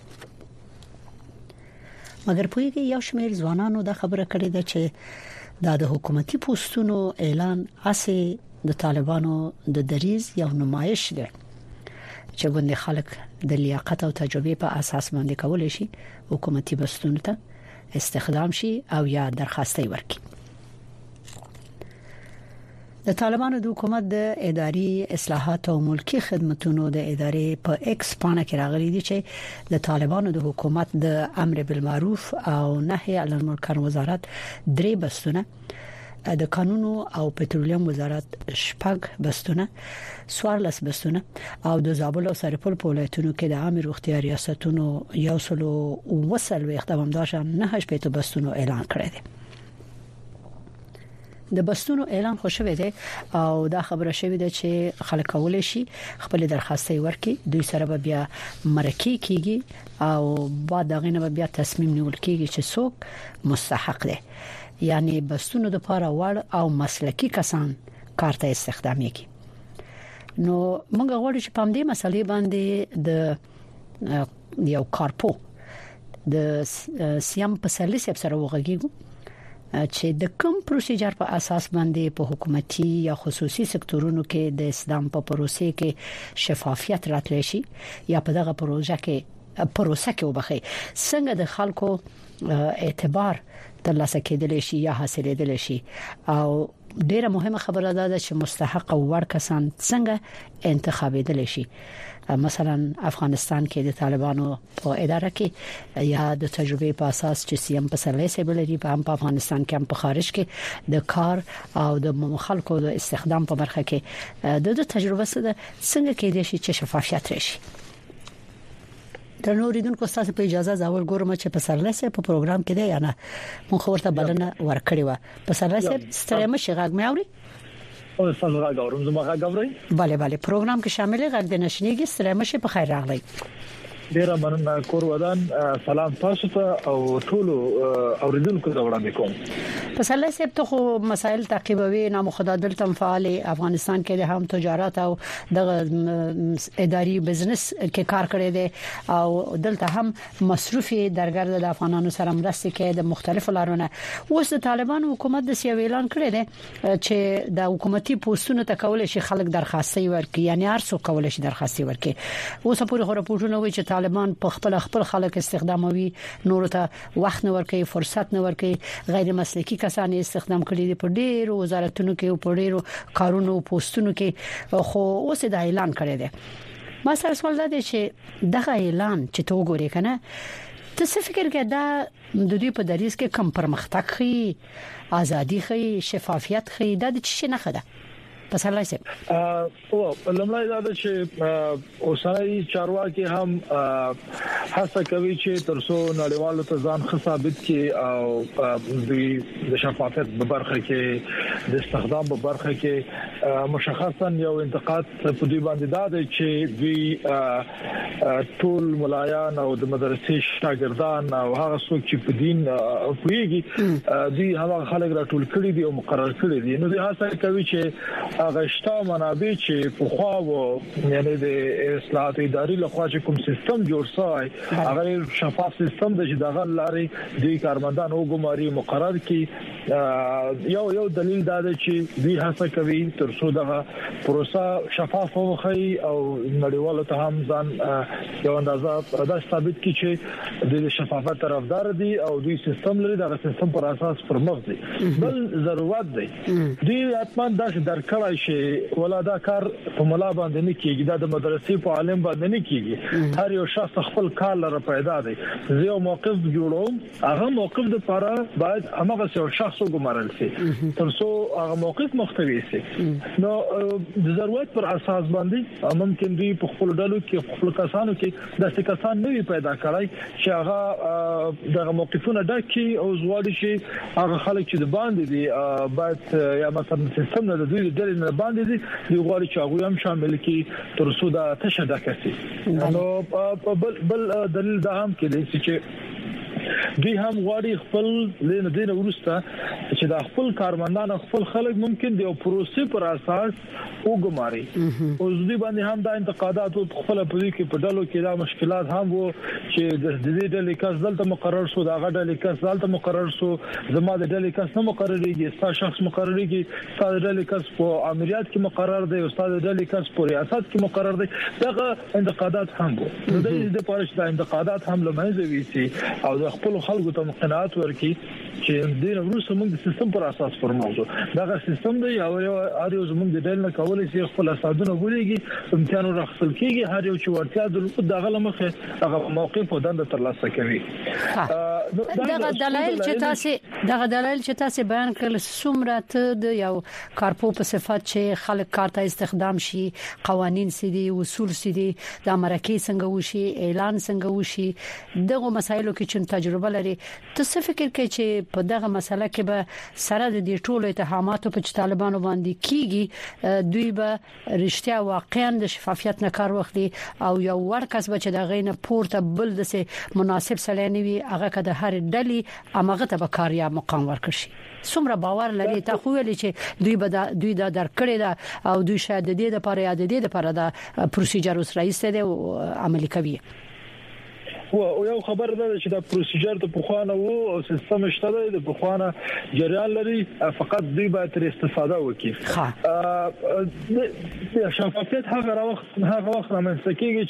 مګر په یوه یو شمیر ځوانانو دا خبره کړې ده چې دا د حکومتي پوسټونو اعلان اسې د طالبانو د دریز یو نمایش دی چې ګوند خلک د لیاقت او تجربه په اساس باندې کولای شي حکومتي بستونو ته استخدام شي او یا درخواستي ورکړي. د طالبانو د حکومت د اداري اصلاحات او ملکی خدماتو د ادارې په ایکس پاڼه کې راغلي دي چې د طالبانو د حکومت د امر بالمعروف او نهي عن المنکر وزارت درې بستونه د قانونو او پټرولیم وزارت شپږ بستونه سوارلس بستونه او د زابل او سرپل په ولایتونو کې د عامه روغتیا ریاستونو یو سلو وسل اقدام داشته نه شپږ بستونو اعلان کړی دی. د بستونو اعلان خوشوي دی او دا خبره شوې ده چې خلک کولای شي خپل درخواستي ورکړي. دوی سره بیا مرکه کیږي او بعد دغه نه بیا تصمیم نیول کیږي چې څوک مستحق دی. یعنی بستونو د پاره وړ او مسلکی کسان کارته استخدام کی. نو موږ غواړو چې په دې مسلې باندې د یو کارپو د سیام په سلیس سره وغږیږو چې د کوم پروسیجر په اساس باندې په حکومتي یا خصوصي سکتورونو کې د اسلام په پروسې کې شفافیت راتلی شي یا په دغه پروژه کې پروسه کې وبخي څنګه د خلکو اعتبار ترلاسه کېدل شي یا حاصلېدل شي او ډیره مهمه خبره ده چې مستحق او ور کسان څنګه انتخابېدل شي. مثلا افغانستان کې د طالبانو په اداره کې یا د تجربه په اساس چې سیم په سلیسه بلري په افغانستان کې هم په خارج کې د کار او د خلکو د استخدام په برخه کې د تجربه سره څنګه کېدای شي چې شفافیت راشي. د نوریدونکو تاسو په اجازه زاول ګورم چې په سرلسه په پروګرام کې دی یا نه مونږ ورته بلنه ورکړی و په سرلسه ستړي مشه غږ مې اوري او تاسو غږ اورم زما غږ اورئ bale bale پروګرام کې شامل غږ د نشنیږي ستړي مشه په خیر راغلی. ډیره مننه کور ودان سلام تاسو ته او ټول اوریدونکو ته وړاندې کوم. په سلسله ته خو مسائل تعقیبوي نام خدا دلته فعال افغانستان کې هم تجارت او د اداري بزنس کې کار کړی دی او دلته هم مصرفي درګرد د افغانانو سره مرسته کوي د مختلفو لارونو. اوس د طالبانو حکومت د سی اعلان کړی دی چې د حکومتي پوسټونو ته کول شي خلک درخواستي ورکړي یعنی ارسو کول شي درخواستي ورکړي. اوس په پوره راپورټونه وایي چې طالبان په خپل خپل خلک استخداموي نور ته وخت نه ورکوي فرصت نه ورکوي غیر مسلکی کسان استخدام کړي دي په ډیرو وزارتونو کې او په ډیرو کارونو پوسټونو کې خو اوس دا اعلان کړی دی. ما سره سوال دی چې دغه اعلان چې تو ګورې کنه ته څه فکر کې دا د دوی په دریس کې کم پرمختګ خي ازادي خي شفافیت خي دا د څه نه خده پس الله سي او لمړی دا چې اوسنۍ چارواکي هم هڅه کوي چې ترڅو نړیوالو ته ځان ثابت کړي او د شفافیت په برخه کې د استخدام په برخه کې مشخصا یو انتقاد په دې باندې دا دی چې دوی ټول ملایان او د مدرسې شاګردان او هغه څوک چې په دین پوهیږي دوی هغه خلک راټول کړي دي او مقرر کړي دي. نو دوی هڅه کوي چې هغه شته منابع چې په خوا و یعنی د اصلاحات اداري لخوا چې کوم سیستم جوړ شوی هغه شفاف سیستم د دغه لارې د کارمندان او ګماري مقرر کی. یو یو دلیل دا دی چې دوی هڅه کوي تر ترڅو دغه پروسه شفاف وخی او نړیوالو ته هم ځان یو اندازه دا ثابت کړي چې د شفافیت طرفدار دي او دوی سیستم لري دا سیستم پر اساس پرمخ دي بل ضرورت دی دوی اتمان دا درکړای شي ولادا کار په ملا باندې نه کیږي دا د مدرسې په عالم باندې نه کیږي هر یو شخص خپل کار لپاره پیدا دی زه یو موقف جوړوم هغه موقف د لپاره باید هغه یو شخص وګمارل شي ترڅو هغه موقف مختوي شي نو د ضرورت پر اساس باندې ممکن دی په خپل ډلو کې خپل کسانو کې د څه کسان نوې پیدا کړای چې هغه د موقفونو ډکې او زوړ شي هغه خلک چې د باندې دي باید یا مثلا سیستم نه د دوی د نه باندې دي د غوړي چې هغه هم شامل کی ترڅو دا تشه ډکسي نو بل بل دلیل دا هم کې دی چې دوی هم غواړي خپل لین دین ورسته چې د خپل کارمندان خپل خلک ممکن دی او پروسې پر اساس وګماري او دوی باندې هم دا انتقادات او خپل په دې کې په ډلو کې دا مشکلات هم وو چې د دې ډلې کس دلته مقرر شو دا غډلې کس دلته مقرر شو زما د ډلې کس نه مقرريږي ستا شخص مقرريږي ستا د ډلې کس په امریات کې مقرر دی او ستا د ډلې کس په ریاست کې مقرر دی دغه انتقادات هم وو د دې د پاره چې دا انتقادات هم لمنځه ویسي او د خپل خلکو ته قناعت ورکړي چې دین وروسته موږ د سیستم پر اساس فرمایو دا سیستم دی او هر یو زموږ د ډول نه کولای شي خپل اساسونه ولېږي امتحان راخصل کیږي هر یو چې ورتیا د غل مخه هغه موقف ودان ترلاسه کوي دغه دلایل چې تاسو دغه دلایل چې تاسو بیان کړل څومره ته د یو کارپو په صفت چې خلک کار ته استخدام شي قوانين سدي اصول سدي د امریکای څنګه وشي اعلان څنګه وشي دغه مسایلو کې چې تجربه لري تاسو فکر کوئ چې په دغه مسله کې به سره د دې ټولو اتهاماتو په طالبانو باندې کیږي دوی به رښتیا واقعا د شفافیت نه کار واخلي او یو ورکس به چې د غینه پورته بل د مناسب سلانوي هغه کده هر ډلې امغه ته به کار یا مقام ورکړي څومره باور لري ته خو ویل چې دوی به دوی دا درکړي دا او دوی شاید د دې لپاره یا د دې لپاره دا پروسیجر اوس رئیس دی او عملي کوي او یو خبر ده چې دا پروسیجر ته په خوانه وو او سیستم شته دی د په خوانه جریان لري فقط دوی باید تر استفاده وکړي د شفافیت هغه وخت هغه وخت رامنځته کیږي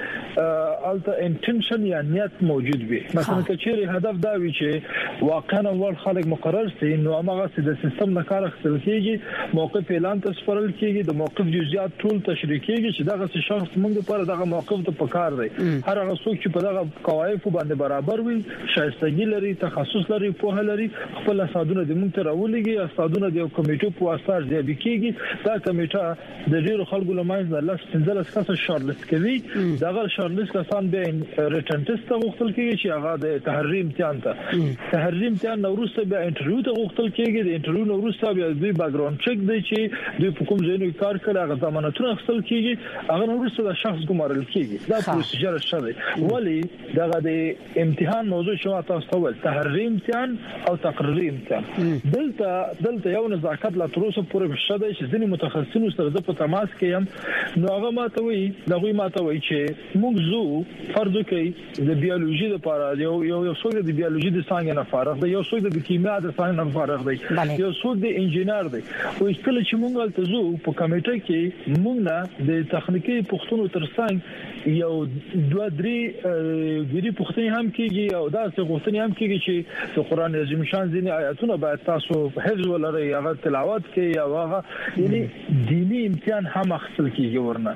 چې الته انټنشن یا نیت موجود وي مثلا کچېری هدف دا وي چې واقعا ول خلک مقرر سي نو هغه د سیستم نه کار اخیستل کیږي موقف اعلان ته سپارل کیږي د موقف جزئیات ټول تشریح کیږي چې دغه شخص موږ لپاره دغه موقف ته پکار دی هر هغه څوک چې په دغه قواعد باندې برابر وي شایستګي لري تخصص لري په لري خپل اسادونه د مونږ ته راولېږي اسادونه د کمیټو په واسطه ځای کېږي دا کمیټه د ډیرو خلکو لمایز د لاس پنځلس کسه شارلس کوي دغه شارلس کسان به ریټن ټیسټ غوښتل کېږي چې هغه د تحریم امتحان ته تحریم امتحان نورسته به انټرویو ته غوښتل کېږي د انټرویو نورسته به د بیکګراوند چک دی چې د حکومت ځینې کار کړي هغه ضمانتونه غوښتل کېږي هغه نورسته د شخص ګمارل کېږي دا پروسیجر شته ولی دغه د امتحان موضوع شو تاسو ته ول تحریم امتحان او تقرری امتحان دلته دلته یو نزاکت لا تر اوسه پورې شته چې ځینې متخصصین سره په تماس کې هم نو هغه ماته وی دغه ماته وی چې موږ زو فرض کوي د بیولوژي لپاره یو یو یو څوک د بیولوژي د څنګه نه فارغ دی یو څوک د کیمیا د څنګه نه فارغ دی یو څوک د انجینر دی او کله چې موږ تل زو په کمیټه کې موږ نه د تخنیکی پښتون ترڅنګ یو دوه درې ګری پښتني هم کېږي او دا څه غوښتنې هم کېږي چې د قران عظیم شان ځینې آیاتونه باید تاسو حفظ ولرئ هغه تلاوت کوي او هغه یعنی دینی امتحان هم اخیستل کېږي ورنه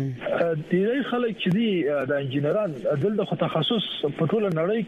ډېری خلک چې دي د انجینران دلته تخصص په ټوله نړۍ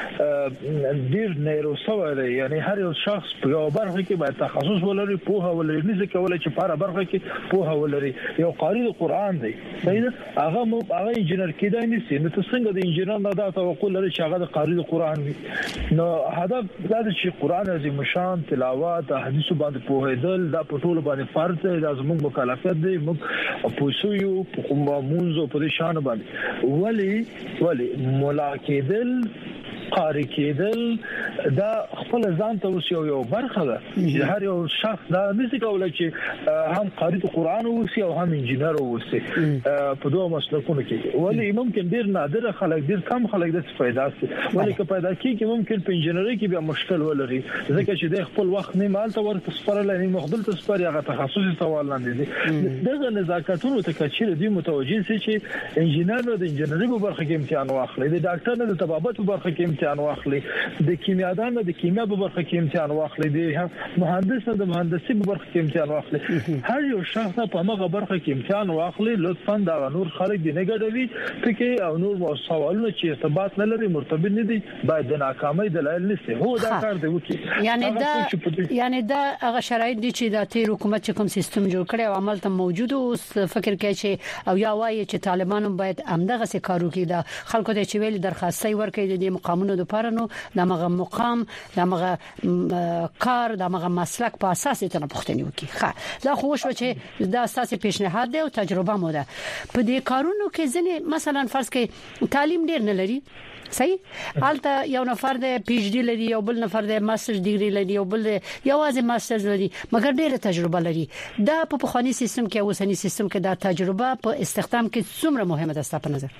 کې ډېر نیرو سوی دی یعنی هر یو شخص په یو برخه کې باید تخصص ولري پوهه ولري نه ځکه ولې چې په هر برخه کې پوهه ولري یو قاری د قران دی صحیح ده هغه مو هغه انجینر کېدای نشي نو څنګه د انجینر نه دا توقع لري چې هغه د قاری د قران وي نو هدف دا چې قران عظیم شان تلاوت حدیث باندې پوهېدل دا په ټول باندې فرض دی دا زموږ مکلفیت دی موږ پوښیو په کومه مونږ په دې شان باندې ولی ولی ملاقات قاری کېدل دا خپل ځان ته اوس یو یو برخه ده چې هر یو شخص دا نشي کولای چې هم قاری قرآن اوسي او هم انجینر اوسي په دوه مسلکونو کې ولی ممکن ډیر نادر خلک ډیر کم خلک د پیدا سي ولی که پیدا کیږي ممکن په انجینری کې بیا مشکل ولري ځکه چې د خپل وخت نه مال ته ورته سپارل نه مخدل ته سپاري هغه تخصصي سوال نه دي دغه نزاکتونو ته کچیر دي متوجه سي چې انجینر د انجینری په برخه کې امتحان واخلي د ډاکټر نه د طبابت په برخه کې امتحان واخلي د کیمیاګر نه د کیمیا په برخه کې امتحان واخلي د مهندس نه د مهندسي په برخه کې امتحان واخلي هر یو شخص په هغه برخه کې امتحان واخلي لطفا دا نور خلک دی نه ګډوي ټکي او نور سوالونه چې ارتباط نه لري مرتبط نه دي باید د ناکامۍ دلایل نشي هو دا کار دی وکي یعنی دا یعنی دا هغه شرایط دي چې د تیر حکومت کوم سیستم جوړ کړي او عمل ته موجود او فکر کوي چې او یا وایي چې طالبانو باید همدغه څه کارو کوي دا خلکو ته چې ویل درخواستي ورکړي د مقامونو لپاره نو دغه مقام دغه کار دغه مسلک په اساس ته پوښتنه وکي ښه دا خو شو چې دا اساس پیشنهاد دی او تجربه مو ده په دې کارونو کې ځنه مثلا فرض کړئ تعلیم ډیر نه لري صحیح حالته یو نفر د پی ایچ ډی لري یو بل نفر د ماستر ډیګري لري یو بل یوازې ماستر لري مګر ډیره تجربه لري دا په پخوانی سیستم کې او اوسنی سیستم کې دا تجربه په استخدام کې څومره مهمه ده ستاسو په نظر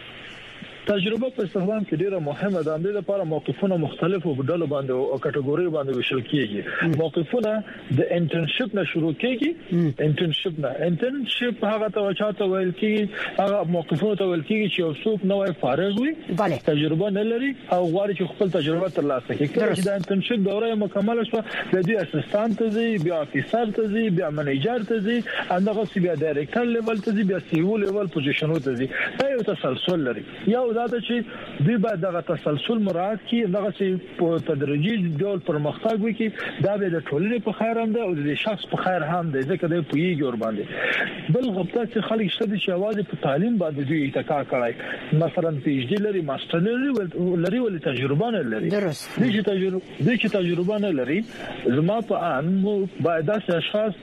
تجربه په استخدام کې ډیره مهمه ده د لپاره موقفونه مختلفو ډلو باندې او کټګوري باندې وشل کیږي موقفونه د انټرنشپ نه شروع کیږي انټرنشپ نه انټرنشپ هغه ته چاته ویل کیږي هغه موقفونه ته ویل کیږي چې یو څوک نوې فارغ وي تجربه نه لري او غواړي چې خپل تجربه ترلاسه کړي چې د انټرنشپ دوره مکمل شوه د دې اسسټانټ ته ځي بیا افیسر ته ځي بیا منیجر ته ځي هغه سی بیا ډایرکټر لیول ته ځي بیا سی او لیول پوزیشنو ته ځي دا یو تسلسل لري یو دا چې دوی باید دغه تسلسل مراعات کړي دغه چې په تدریجي ډول پرمختګ وکړي دا به د ټولنې په خیر هم ده او د شخص په خیر هم ده ځکه د پویګ ور باندې بل غوښتل چې خلک شته چې आवाज په تعلیم باندې دوی اتکا کړای مثلا پی ایچ ډی لري ماستر لري لري ولې تجربه نه لري درست دي چې تجربه دي چې تجربه نه لري زما په ان باید داسې اشخاص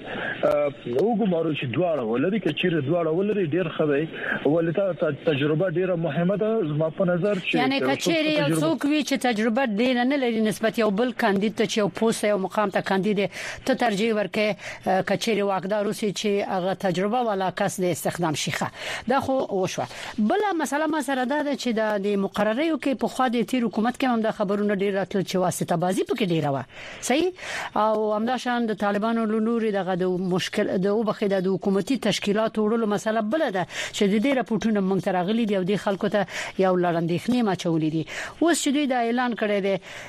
وګورو چې دواړه ولري چې چیرې دواړه ولري ډیر ښه ولې تجربه ډیره مهمه ده زما په نظر چې یعنی کچېری یو څوک وی چې تجربه ډیر نه لري نسبت یو بل کاندید ته چې یو پوسټ یو مقام ته کاندید ته ترجیح ورکې کچېری واقدار اوسي چې هغه تجربه ولا کس د استخدام شيخه دا خو وشو بل مسله ما سره دا چې د مقرریو کې په خوا د تیر حکومت کې هم د خبرونو ډیر راتل چې واسطه بازی پکې ډیره و صحیح او همدا شان د طالبانو لوري دغه د مشکل د وبخې د حکومتي تشکیلات وړلو مسله بل ده چې د دې راپورټونو موږ ترغلي دی او د خلکو ته یو لړندېخنې ما چولې دي اوس چې دوی دا اعلان کړی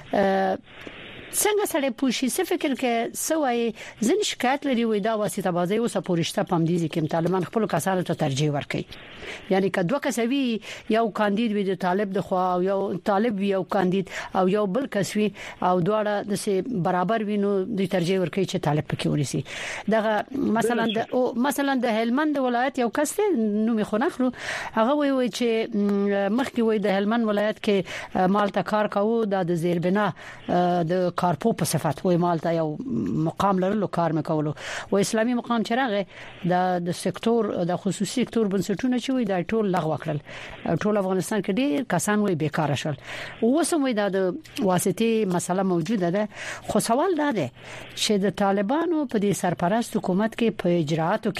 دی څنګه سره پوښي څه فکر کې سوای ځین شکایت لري وې دا واسطه بازي اوسه پورشته پم دي چې طالبان خپل کسانو ته ترجیح ورکړي یعنی کدو کسوي یو کاندید وي د طالب د خو او یو طالب وي یو کاندید او یو بل کسوي او دواړه د سه برابر وینو د ترجیح ورکړي چې طالب پکې ورسي دغه مثلا د مثلا د هلمند ولایت یو کس نو می خنخرو هغه وی وي چې مخکې وي د هلمند ولایت کې مالته کار کاوه د زیربنا د کارپو په صفات وای مالته یو مقام لرلو کار مکولو و اسلامي مقام چرغه د د سکتور د خصوصي سکتور بنسټونه چې وي د ټول لغوه کړل ټول افغانستان کې ډیر کسان وي بیکاره شول اوسم وي د واسطي مسله موجوده ده خو سوال دا ده چې د طالبانو په دې سرپرست حکومت کې په اجراءاتو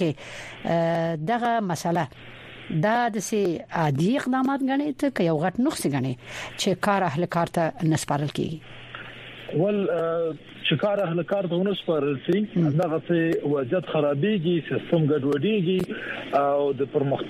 کې دغه مسله دا د سي عادي اقدامات غني ته یو غټ نقص غني چې کار اهل کار ته نسپارل کیږي ول چې کار اهل کار ته ونس پرسي دغه څه وضعیت خرابېږي سیستم ګډوډېږي او د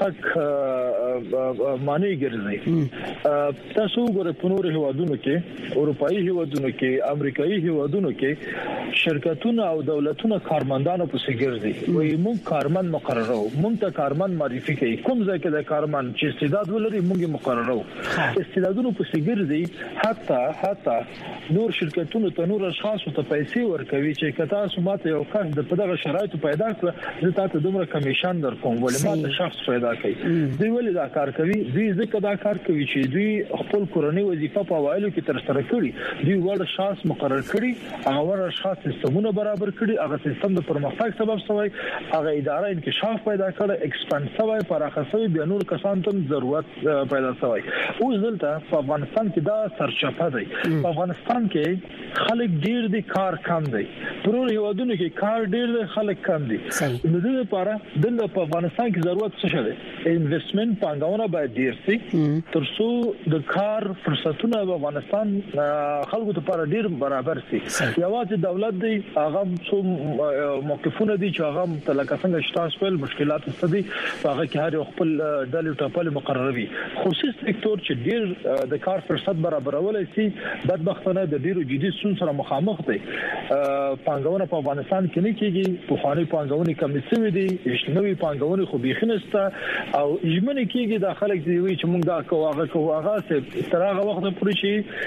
پرمختګ معنی ګرځي تاسو ګورئ په نورو هیوادونو کې اروپאי هیوادونو کې امریکایي هیوادونو کې شرکتونه او دولتونه کارمندانو په سګرځي وي موږ کارمند مقررو موږ ته کارمند معرفي کوي کوم ځای کې د کارمند چې استعداد ولري موږ مقررو استعدادونو په سګرځي حتی حتی نور شرکتونو ته نور اشخاص ته ته پیسې ورکوي چې کته سمات یو کس د پدغه شرایطو پیدا کړ زه تاسو دومره کمیشن در کوم ولې ما ته شخص پیدا کړي دوی ولې دا کار کوي دوی ځکه دا کار کوي چې دوی خپل کورنۍ وظیفه په وایلو کې تر سره کړي دوی ور شخص مقرر کړي هغه ور شخص سیستمونه برابر کړي هغه سیستم د پرمختګ سبب شوی هغه اداره انکشاف پیدا کړ ایکسپاند شوی پراخه شوی د نور کسانو ته ضرورت پیدا شوی او دلته په افغانستان کې دا سرچپه دی په افغانستان کې خلک ډیر دي کار کم دی پرور هیوادونو کې کار ډیر دی خلک کم دي نو د لپاره د په افغانستان کې ضرورت څه دی انویسټمنت پانګونه باید ډیر شي ترڅو د کار فرصتونه په افغانستان خلکو لپاره ډیر برابر شي یوازې دولت دی هغه څو موقفونه دي چې هغه تلکه څنګه شتاس په مشکلات ستدي هغه کې هر خپل ډلې ټاپل مقرروي خصوصي سکتور چې ډیر د کار فرصت برابرولای شي بدبختانه د ډیرو جدي ستونزو سره مخامخ دي پانګونه په افغانستان کې نه کیږي په خاري پانګونه کم شوی دي نوې پانګونه خو بيخنسته او اجمنه کیږي د خلک دی وی چې موږ دا کوغه کوغه چې تر هغه وخت پورې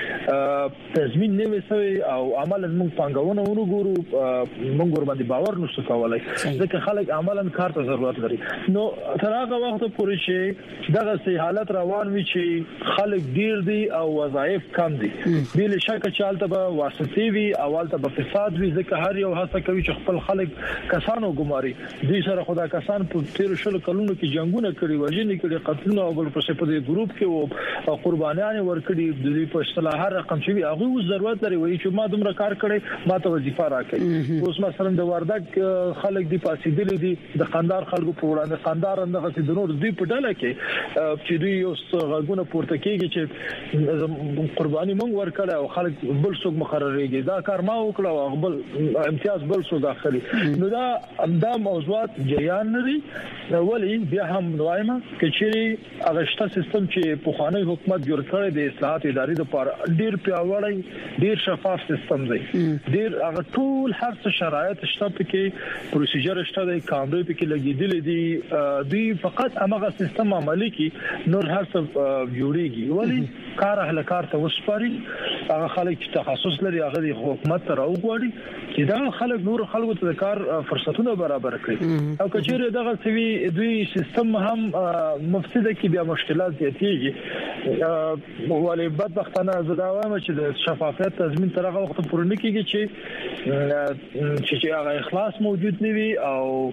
شي تضمین نه وسوي او عمل موږ پانګونه ونګورو موږ ور باندې باور نشو کولای ځکه خلک عملاً کار ته ضرورت لري نو تر هغه وخت پورې شي دغه سي حالت روان وي چې خلک ډیر دي او وظایف کم دي بل شک چې حالت به واسطي وي اول ته به فساد وي ځکه هر یو هڅه کوي چې خپل خلک کسانو ګماري دي سره خدا کسان په تیر شل کلونو کې جنگونه کړي وژنې کړي قتلونه او بل په په ګروپ کې او قربانيان ورکړي د دې په اصطلاح رقم شوی هغه ضرورت لري وایي چې ما دومره کار کړي ما ته وظیفه راکړي اوس مثلا د وردګ خلک دي پاسېدل دي د خندار خلکو په وړاندې خندار اندغه د نور دوی په ډله کې چې دوی یو غوونه پورته کېږي چې قرباني مونږ ورکړه او خلک بل څوک مقرريږي دا کار ما وکړه او بل امتیاز بل څوک داخلي نو دا دا موضوعات جریان لري ولی بیا هم نوایمه چې هغه شته سیستم چې په خانه حکومت جوړ کړی د اصلاحات اداري لپاره ډیر پیاوړی ډیر شفاف سیستم دی ډیر هغه ټول هر څه شرایط شته پکې پروسیجر شته د کامرې پکې لګیدل دي دوی فقط هغه سیستم عملی کی نور هر څه جوړیږي ولی کار اهل کار ته وسپاري هغه خلک چې تخصص لري هغه د حکومت ته راوغواړي چې دا خلک نور خلکو ته کار فرصتونه برابر کړي او کچېره دغه سوي دوی سیستم هم مفسده کې بیا مشکلات زیاتېږي ولی بدبختانه زه وایم چې د شفافیت تضمین تر هغه وخت پورې نه کیږي چې چې هغه اخلاص موجود نه وي او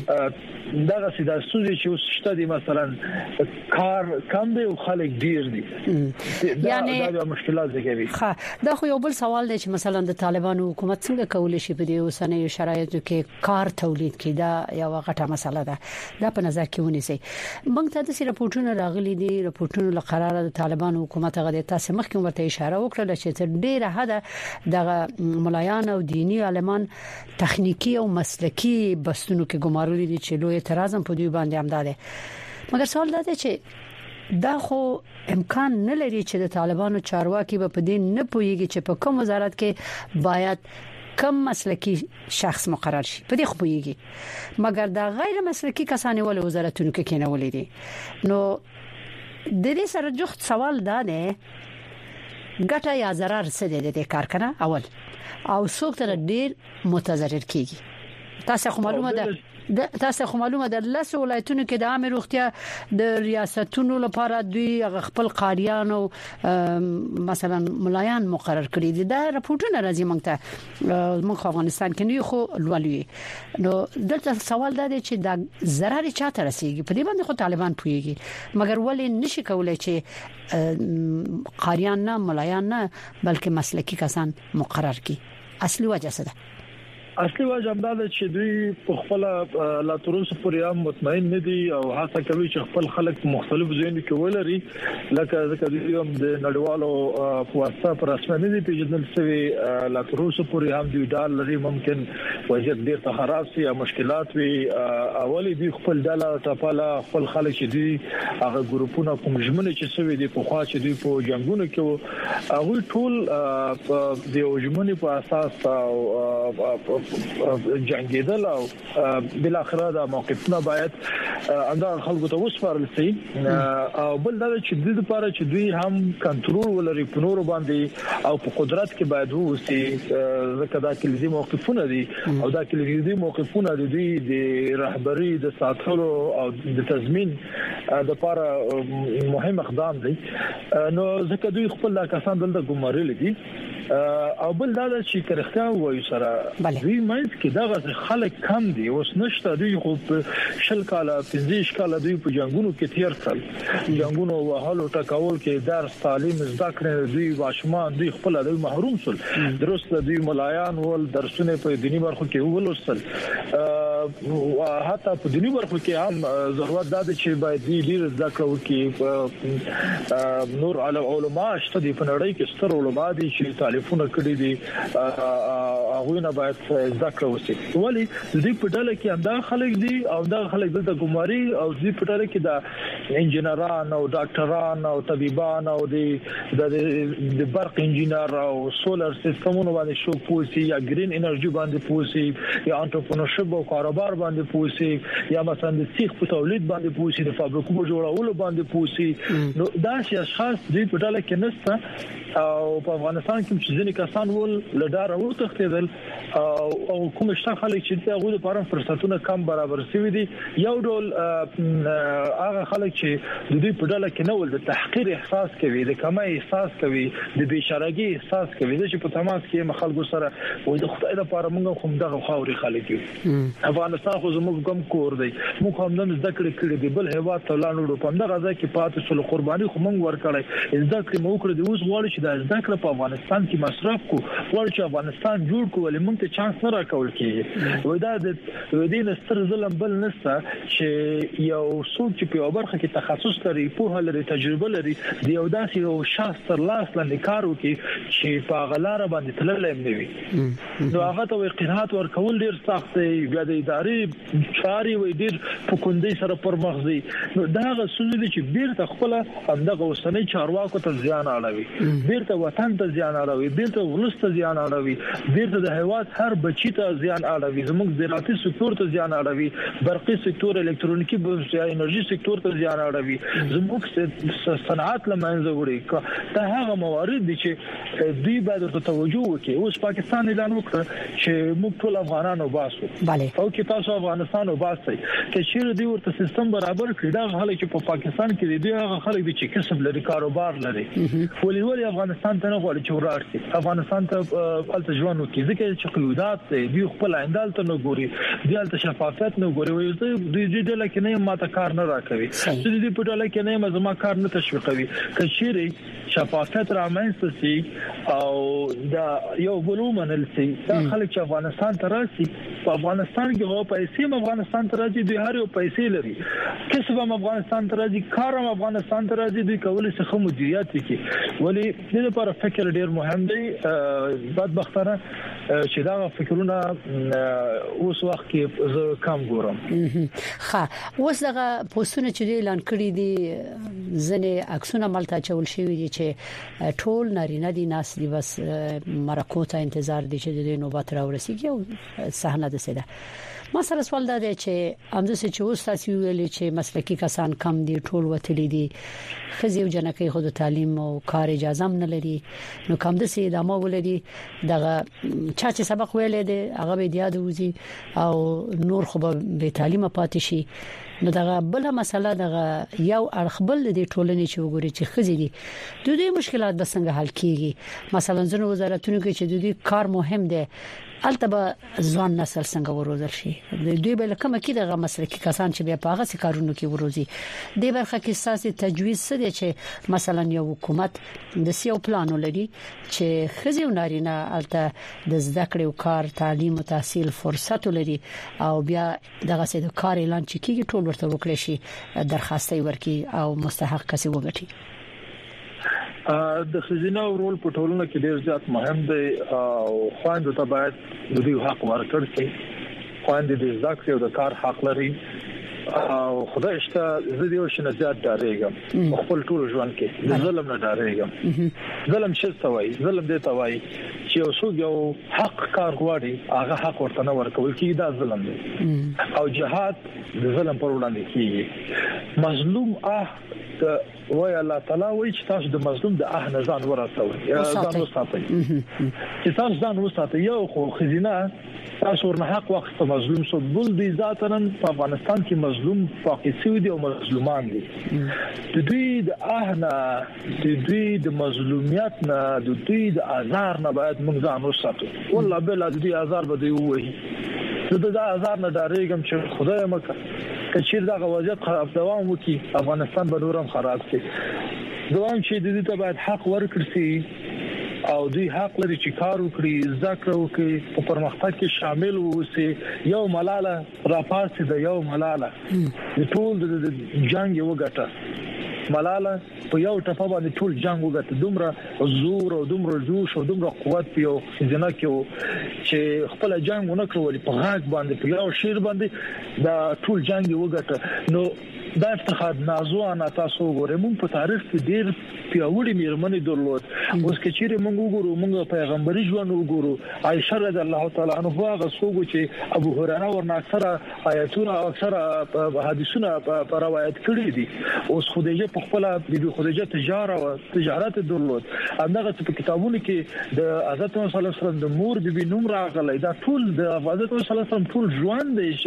دغه سیده سوزي چې شته دي مثلا کار کم دی او خلک ډیر دي یعنی دا مشکلات زیږوي ښه دا خو یو بل سوال دی چې مثلا د طالبانو حکومت څنګه کولای شي په دې اوسنۍ شرایطو کې کار تولید کړي دا یو غټه مسله ده دا په نظر کې ونیسي موږ ته د راپورټونو راغلي دي راپورټونو له قرار د طالبانو حکومت غوډه تاسو مخکې ورته اشاره وکړه چې تر ډیره حد د ملایان او دینی عالمان تخنیکی او مسلکی بستونو کې ګمارولي دي چې لوی اعتراض هم په دوی باندې هم ده مګر سوال دا دی چې دا خو امکان نه لري چې د طالبانو چارواکي په دې نه پويږي چې په کوم وزارت کې باید کم مسلکی شخص مقرر شي په دې خو پويږي مګر دا غیر مسلکی کسان ول وزارتونو کې کېنولې دي نو د دې سره جوخت سوال دا دی ګټه یا ضرر څه دی د کار کنه اول او څوک تر ډیر متضرر کیږي تاسو خو معلومه ده د تاسو خو معلومه ده لس ولایتونو کې د عام روغتیا د ریاستونو لپاره دوی خپل قاریان او مثلا ملایان مقرر کړي دي دا راپورټونه راځي موږ ته موږ افغانستان کې نه خو لولوي نو دلته سوال دا دی چې د ضرر چاته رسیږي په دې باندې خو طالبان پويږي مګر ولې نشي کولای چې قاریان نه ملایان نه بلکې مسلکی کسان مقرر کړي اصلي وجه څه ده اصلي وجه هم دا ده چې دوی په خپل لا تر اوسه پورې هم مطمئن نه دي او هڅه کوي چې خپل خلک مختلف ځایونو کې ولري لکه ځکه دوی هم د نړیوالو په واسطه پر رسمي نه دي پیژندل شوی لا تر اوسه پورې هم دوی ډال لري ممکن وضعیت ډیر ته خراب شي یا مشکلات وي اولی دوی خپل ډاله ټاپاله خپل خلک چې دوی هغه ګروپونه کوم ژمنه چې سوي دي په خوا چې دوی په جنگونو کې هغه ټول د ژمنې په اساس او جنگیدل او بل اخره دا موقفونه باید انده خلکو ته وسپارل شي او بل دا چې د لپاره چې دوی هم کنټرول ولري په نور باندې او په قدرت کې باید ووسی ځکه دا کلیدي موقفونه دي او دا کلیدي موقفونه دي د رهبری د ساتلو او د تضمین د لپاره مهم اقدام دي نو ځکه دوی خپل کسان دلته ګمارل دي او بل دا چې کرخته وایي سره دوی مېز کې دا خلک کم دي اوس نشته دوی خو شل کاله پنځه کاله دوی په جنگونو کې تیر کړل جنگونو وهلو ټکاول کې درس تعلیم زده کړې دوی واشمان دوی خپل دوی محروم شول درست دوی ملایان ول درسونه په دینی برخو کې ولوستل او حتی په دینی برخو کې هم ضرورت ده چې باید ډیر زده کړو کې نور علماء شته په نړۍ کې ستر علماء دي چې تعریفونه کړی دي هغه نه باید زده کړو وسی ولی دې په ډله کې انده خلک دي او دا خلک دلته ګماري او دې په ډله کې دا انجنيران او ډاکټران او طبيبان او د برق انجنیر او سولر سیستمونو باندې شو پوسی یا گرین انرژي باندې پوسی یا انټرپرنورشپ او کاروبار باندې پوسی یا مثلا د سیخ په تولید باندې پوسی د فابریکو جوړولو باندې پوسی نو دا شي اشخاص دې په ډله کې نشته او په افغانستان کې چې ځینې کسان ول لدار او تختیدل او کوم شته خلک چې هغه لپاره فرصتونه کم برابر شوي دي یو ډول هغه خلک چې د دې په ډله کې نه ول د تحقیر احساس کوي د کمای احساس کوي د بشرګي احساس کوي چې په تماس کې خلکو سره وای د خدای لپاره موږ هم دغه خاوري خلک یو افغانستان خو زموږ کوم کور دی موږ هم نن ذکر کړی دی بل هوا ته لاندو په دغه ځای کې پاتې شول قرباني خو موږ ورکړی ذکر مو کړی دی اوس غواړي چې د ذکر په افغانستان کې مصرف کو غواړي چې افغانستان جوړ کو ولې موږ ته چانس نه راکول کیږي وای دا د دې ستر ظلم بل نسته چې یو څوک چې په برخه کې تخصص لري په لري تجربه لري دی یو داسې یو شخص تر لاس لاندې کار وکړي چې په غلاره باندې تللی نه وي نو هغه ته قناعت ورکول ډیر سخت دی بیا د ادارې چاري وي ډیر په کندې سره پر مخزي نو دا غوښنه دي چې بیرته خپل همدغه وسنۍ چارواکو ته ځان اړوي بیرته وطن ته ځان اړوي بیرته ولست ځان اړوي بیرته د هیواد هر بچی ته ځان اړوي زموږ زراعتي سکتور ته ځان اړوي برقي سکتور الکترونیکي یا انرژي سکتور ته ځان اړوي زموږ صنعت لمنځه وړي دا هغه موارد دي چې دوی باید ته توجه وکړي اوس پاکستان اعلان وکړ چې موږ ټول افغانانو باسو او کې تاسو افغانستان وباسئ چې چیرې دوی ورته سیستم برابر کړي دا خلک چې په پاکستان کې دي هغه خلک دي چې کسب لري کاروبار لري ولې ولې افغانستان ته نه غواړي چې ورارسي افغانستان ته الته ژوند وکړي ځکه چې قیودات دي خپل اندال ته نه ګوري دی الته شفافیت نه ګوري وایي دوی دې ډله کې نه ماته کار نه راکوي چې دې په ډله کې نه مزما کار نه تشویقوي کچېری شفافیت رامنځته سي او دا یو بلومنل سي دا خلک چې افغانستان ته راسي په افغانستان کې هو پیسې افغانستان ته راځي دوی هر یو پیسې لري کسب هم افغانستان ته راځي کار هم افغانستان ته راځي دوی کولای شي خو مدیریت وکړي ولی د لپاره فکر ډیر مهم دی بدبختانه چې دا فکرونه اوس وخت کې زه کم ګورم ښه اوس دغه پوسټونه چې اعلان کړی دي ځنې عکسونه ملته چول شوی دي چې ټول نارینه دي ناس دي بس مرکو ته انتظار دي چې د نوبت راورسیږي او صحنه ده سده ما سره سوال ده چې امده چې اوس تاسو ویلي چې مسلکي کسان کم دي ټول وتلی دي خزي او جنکې خود تعلیم او کار اجازه نه لري نو کوم د سي ادامه ولري دغه چا چې سبق ویلې دي هغه به یاد وځي او نور خو به تعلیم پاتې شي نو دغه بل مسله دغه یو اړخبل د ټولنې چې وګوري چې خزي دي د دې مشکلات به څنګه حل کیږي مثلا ځنو وزارتونو کې چې د دې کار مهم دی البته ځوان نسل څنګه وروزل شي دوی به کوم کې دغه مسلکي کسان چې بیا په هغه کارونو کې وروزي د برخه کې ساسي تجویز څه دي چې مثلا یو حکومت د سیو پلان لري چې خزي او نارینه البته د زده کړې او کار تعلیم او تحصیل فرصت لري او بیا دغه څه د کار اعلان چې کیږي ټول ورته وکړي شي درخواست ورکړي او مستحق کسي وګټي د خزینه او رول په ټولنه کې ډیر زیات مهم دی او خواندو ته باید د دې حق ورکړل شي خواندې د ذکر او د کار حق لري او خدای شته زه دیو شنه زیات ډارېږم خپل ټول ژوند کې ظلم نه ډارېږم ظلم څه وایي ظلم دې ته وایي چې چې اوسو یو حق کار غواړي هغه حق ورته نه ورکول کیږي دا ظلم دی او جهاد د ظلم پر وړاندې کیږي مظلوم اه وای الله تعالی وای چې تاسو د مظلوم د اه نه ځان ورسوي ځان وساتئ چې تاسو ځان وساتئ یو خو خزینه تاسو ورنه حق وخت په مظلوم سو بل دي ذاتن په افغانستان کې مظلوم فاقد دي او مظلومان دي د دوی د اه نه د دوی د مظلومیت نه د دوی د آزار نه باید موږ ځان وساتو والله بل د دوی آزار به دی وایي زه د آزار نه ډارېږم چې خدای مکه کچیر دا وضعیت خراب دوام وکي افغانستان به نورم خراب شي دوام چې د دې ته باید حق ورکړي شي او دوی حق لري چې کار وکړي ذکر وکړي په پرمختګ کې شامل ووسي یو ملاله راپاسي د یو ملاله د ټول د جنگ یو ګټه ملاله په یو ټپه باندې ټول جنگ وګټه دومره زور او دومره جوش او دومره قوت په یو ځنه کې چې خپل جنگ ونه کړول په غاګ باندې په یو شیر باندې دا ټول جنگ وګټه نو دا افتخار نازوانه تاسو ګورئ مونږ په تاریخ کې ډیر پیاوړي میرمنې درلود اوس کې چې مونږ وګورو مونږ پیغمبري ژوند وګورو عائشه رضی الله تعالی عنها هغه څوک چې ابو هريره ورنه اکثره آیاتونه او اکثره حدیثونه په روایت کړی دي اوس خدیجه په خپل د خدیجه تجارت او تجارت درلود هغه په کتابونو کې د حضرت محمد صلی الله علیه وسلم د مور د نوم راغلی دا ټول د حضرت محمد صلی الله علیه وسلم ټول ژوند دی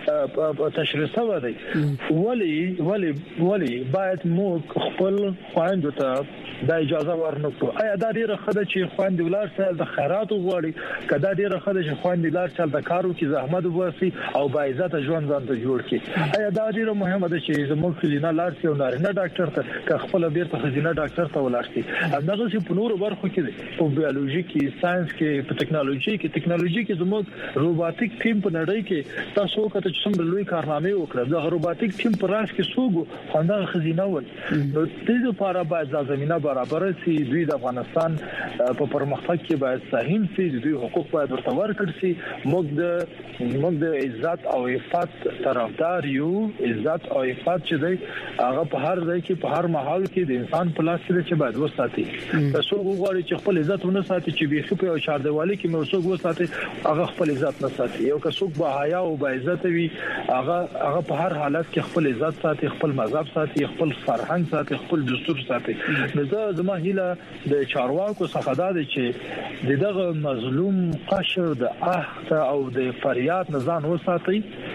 چې تشریح شوی دی ولی ولی ولی باید مو خپل خويندو ته د اجازه ورنکړو آیا دا ډیره خده چې خويندې ولر سره د خیرات وغوړي کدا ډیره خده چې خويندې ولر سره د کارو کې زحمت وباسي او با عزت ژوند ځان ته جوړ کړي آیا دا ډیره مهمه ده چې زموږ خزینه لار سي او نارینه ډاکټر ته که خپل بیرته خزینه ډاکټر ته ولر شي هغه چې په نورو برخو کې په بیولوژي کې ساينس کې په ټکنالوژي کې ټکنالوژي کې زموږ روبوټیک ټیم په نړۍ کې تاسو کته چې څومره لوی کارنامې وکړه د روبوټیک ټیم پر راس کې سوګو خندغه خزینه ول نو د دې لپاره باید زمينه برابر شي دوی د افغانستان په پرمختګ کې باید ساهم شي دوی حقوق باید ورته ورکړي شي موږ د موږ د عزت او عفت طرفدار یو عزت او عفت چې دی هغه په هر ځای کې په هر محل کې د انسان په لاس کې چې باید وساتي تاسو وګورئ چې خپل عزت ونه ساتي چې بيخي په چاردیوالي کې مو څوک وساتي هغه خپل عزت نه ساتي یو که څوک با حیا او با عزت وي هغه هغه په هر حالت کې خپل عزت ساتي خپل مذهب ساتي خپل فرهنګ ساتي خپل دستور ساتي نو زه هیله د چارواکو څخه دا دي چې دغه مظلوم قشر د احت او د فریاد نزان وساتي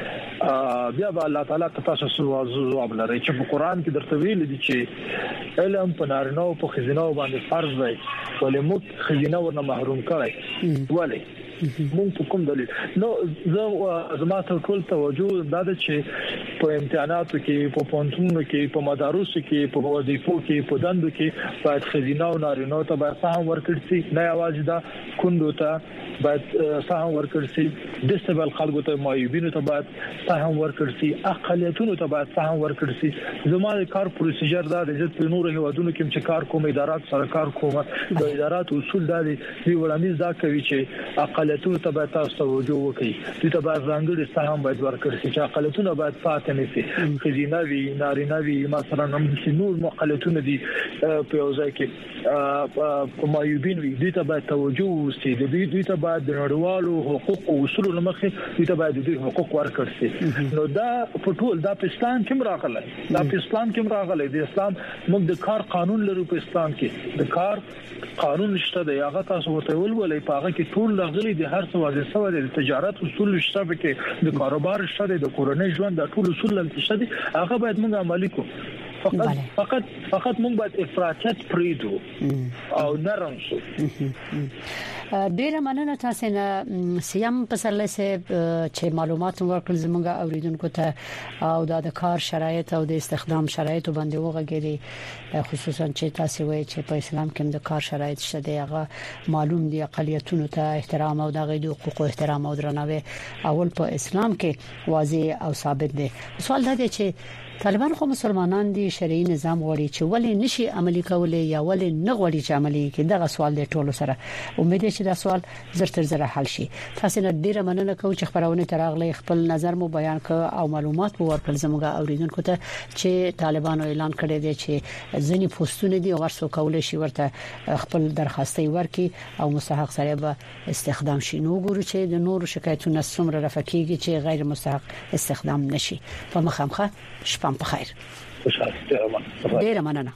بیا به الله تعالی تاسو سره جواب لري چې په قران کې درته ویل دي چې علم په نارینه او په خزینه باندې فرض دی ولې موږ خزینه ورنه محروم کړی ولی مونږ په کوم دلیل نو زه زما ته ټول توجه دا ده چې په امتحاناتو کې په پونتونو کې په مدارسو کې په وظیفو کې په دندو کې باید خزینه او نارینه ته باید سهم ورکړي شي نه یوازې دا کندو ته باید سهم ورکړي شي ډیسبل خلکو ته معیوبینو ته باید سهم ورکړي شي اقلیتونو ته باید سهم ورکړي شي زما د کار پروسیجر دا د عزت په نور هیوادونو کې چې کار کوم ادارات سره کار کوم د ادارات اصول دا دي چې وړاندیز دا کوي چې اقلیتونو ته باید تاسو توجه وکړئ دوی ته باید ځانګړي سهم باید ورکړي شي چې اقلیتونه باید پاتې نه شي خزینه وی نارینه وی مثلا هم چې نور مقالتونه دي په یو ځای کې په مایوبین وی دوی ته باید توجه وشي دوی دوی ته باید د نړیوالو حقوق او اصول لمخې دوی ته باید دوی حقوق ورکړي شي نو دا په ټول دا په اسلام کې راغلی دا په اسلام کې راغلی د اسلام موږ د کار قانون لرو په اسلام کې د کار قانون شته د هغه تاسو ورته ولولې په هغه کې ټول لغلي د هر څه واځي سو د تجارت اصول شته کې د کاروبار شته د کورنۍ ژوند د ټول اصول شته دي هغه باید موږ عملي کوو فقط فقط فقط موږ باید افراطیت پریدو او نرم شو ډیره مننه تاسو نه سیام پسرله سه چې معلومات ورکړل زموږه اوریدونکو ته او د کار شرایط او د استخدام شرایط باندې وغږیږي خصوصا چې تاسو وایي چې په اسلام کې د کار شرایط شته هغه معلوم دي اقلیتونو ته احترام او د غیدو حقوق احترام او درناوی اول په اسلام کې واضح او ثابت دي سوال دا دی چې طالبان خو مسلمانان دي شرعي نظام غوړي چې ولې نشي عملي کولای یا ولې نه غوړي چې عملي کې دغه سوال د ټولو سره امید چې دا سوال زر تر زر حل شي. تاسو نه ډیره مننه کوم چې خبرونه تراغلي خپل نظر مو بیان ک او معلومات مو ورکړل زموږ اوریدونکو ته چې طالبانو اعلان کړی دی چې ځینی پوسټونه دي ورسو کولای شي ورته خپل درخواستي ورکي او مستحق سره به استخدام شي. نو ګورو چې د نورو شکایتونو څومره رافقيږي چې غیر مستحق استخدام نشي. په مخامخه شپه په خیر. ډیره مننه.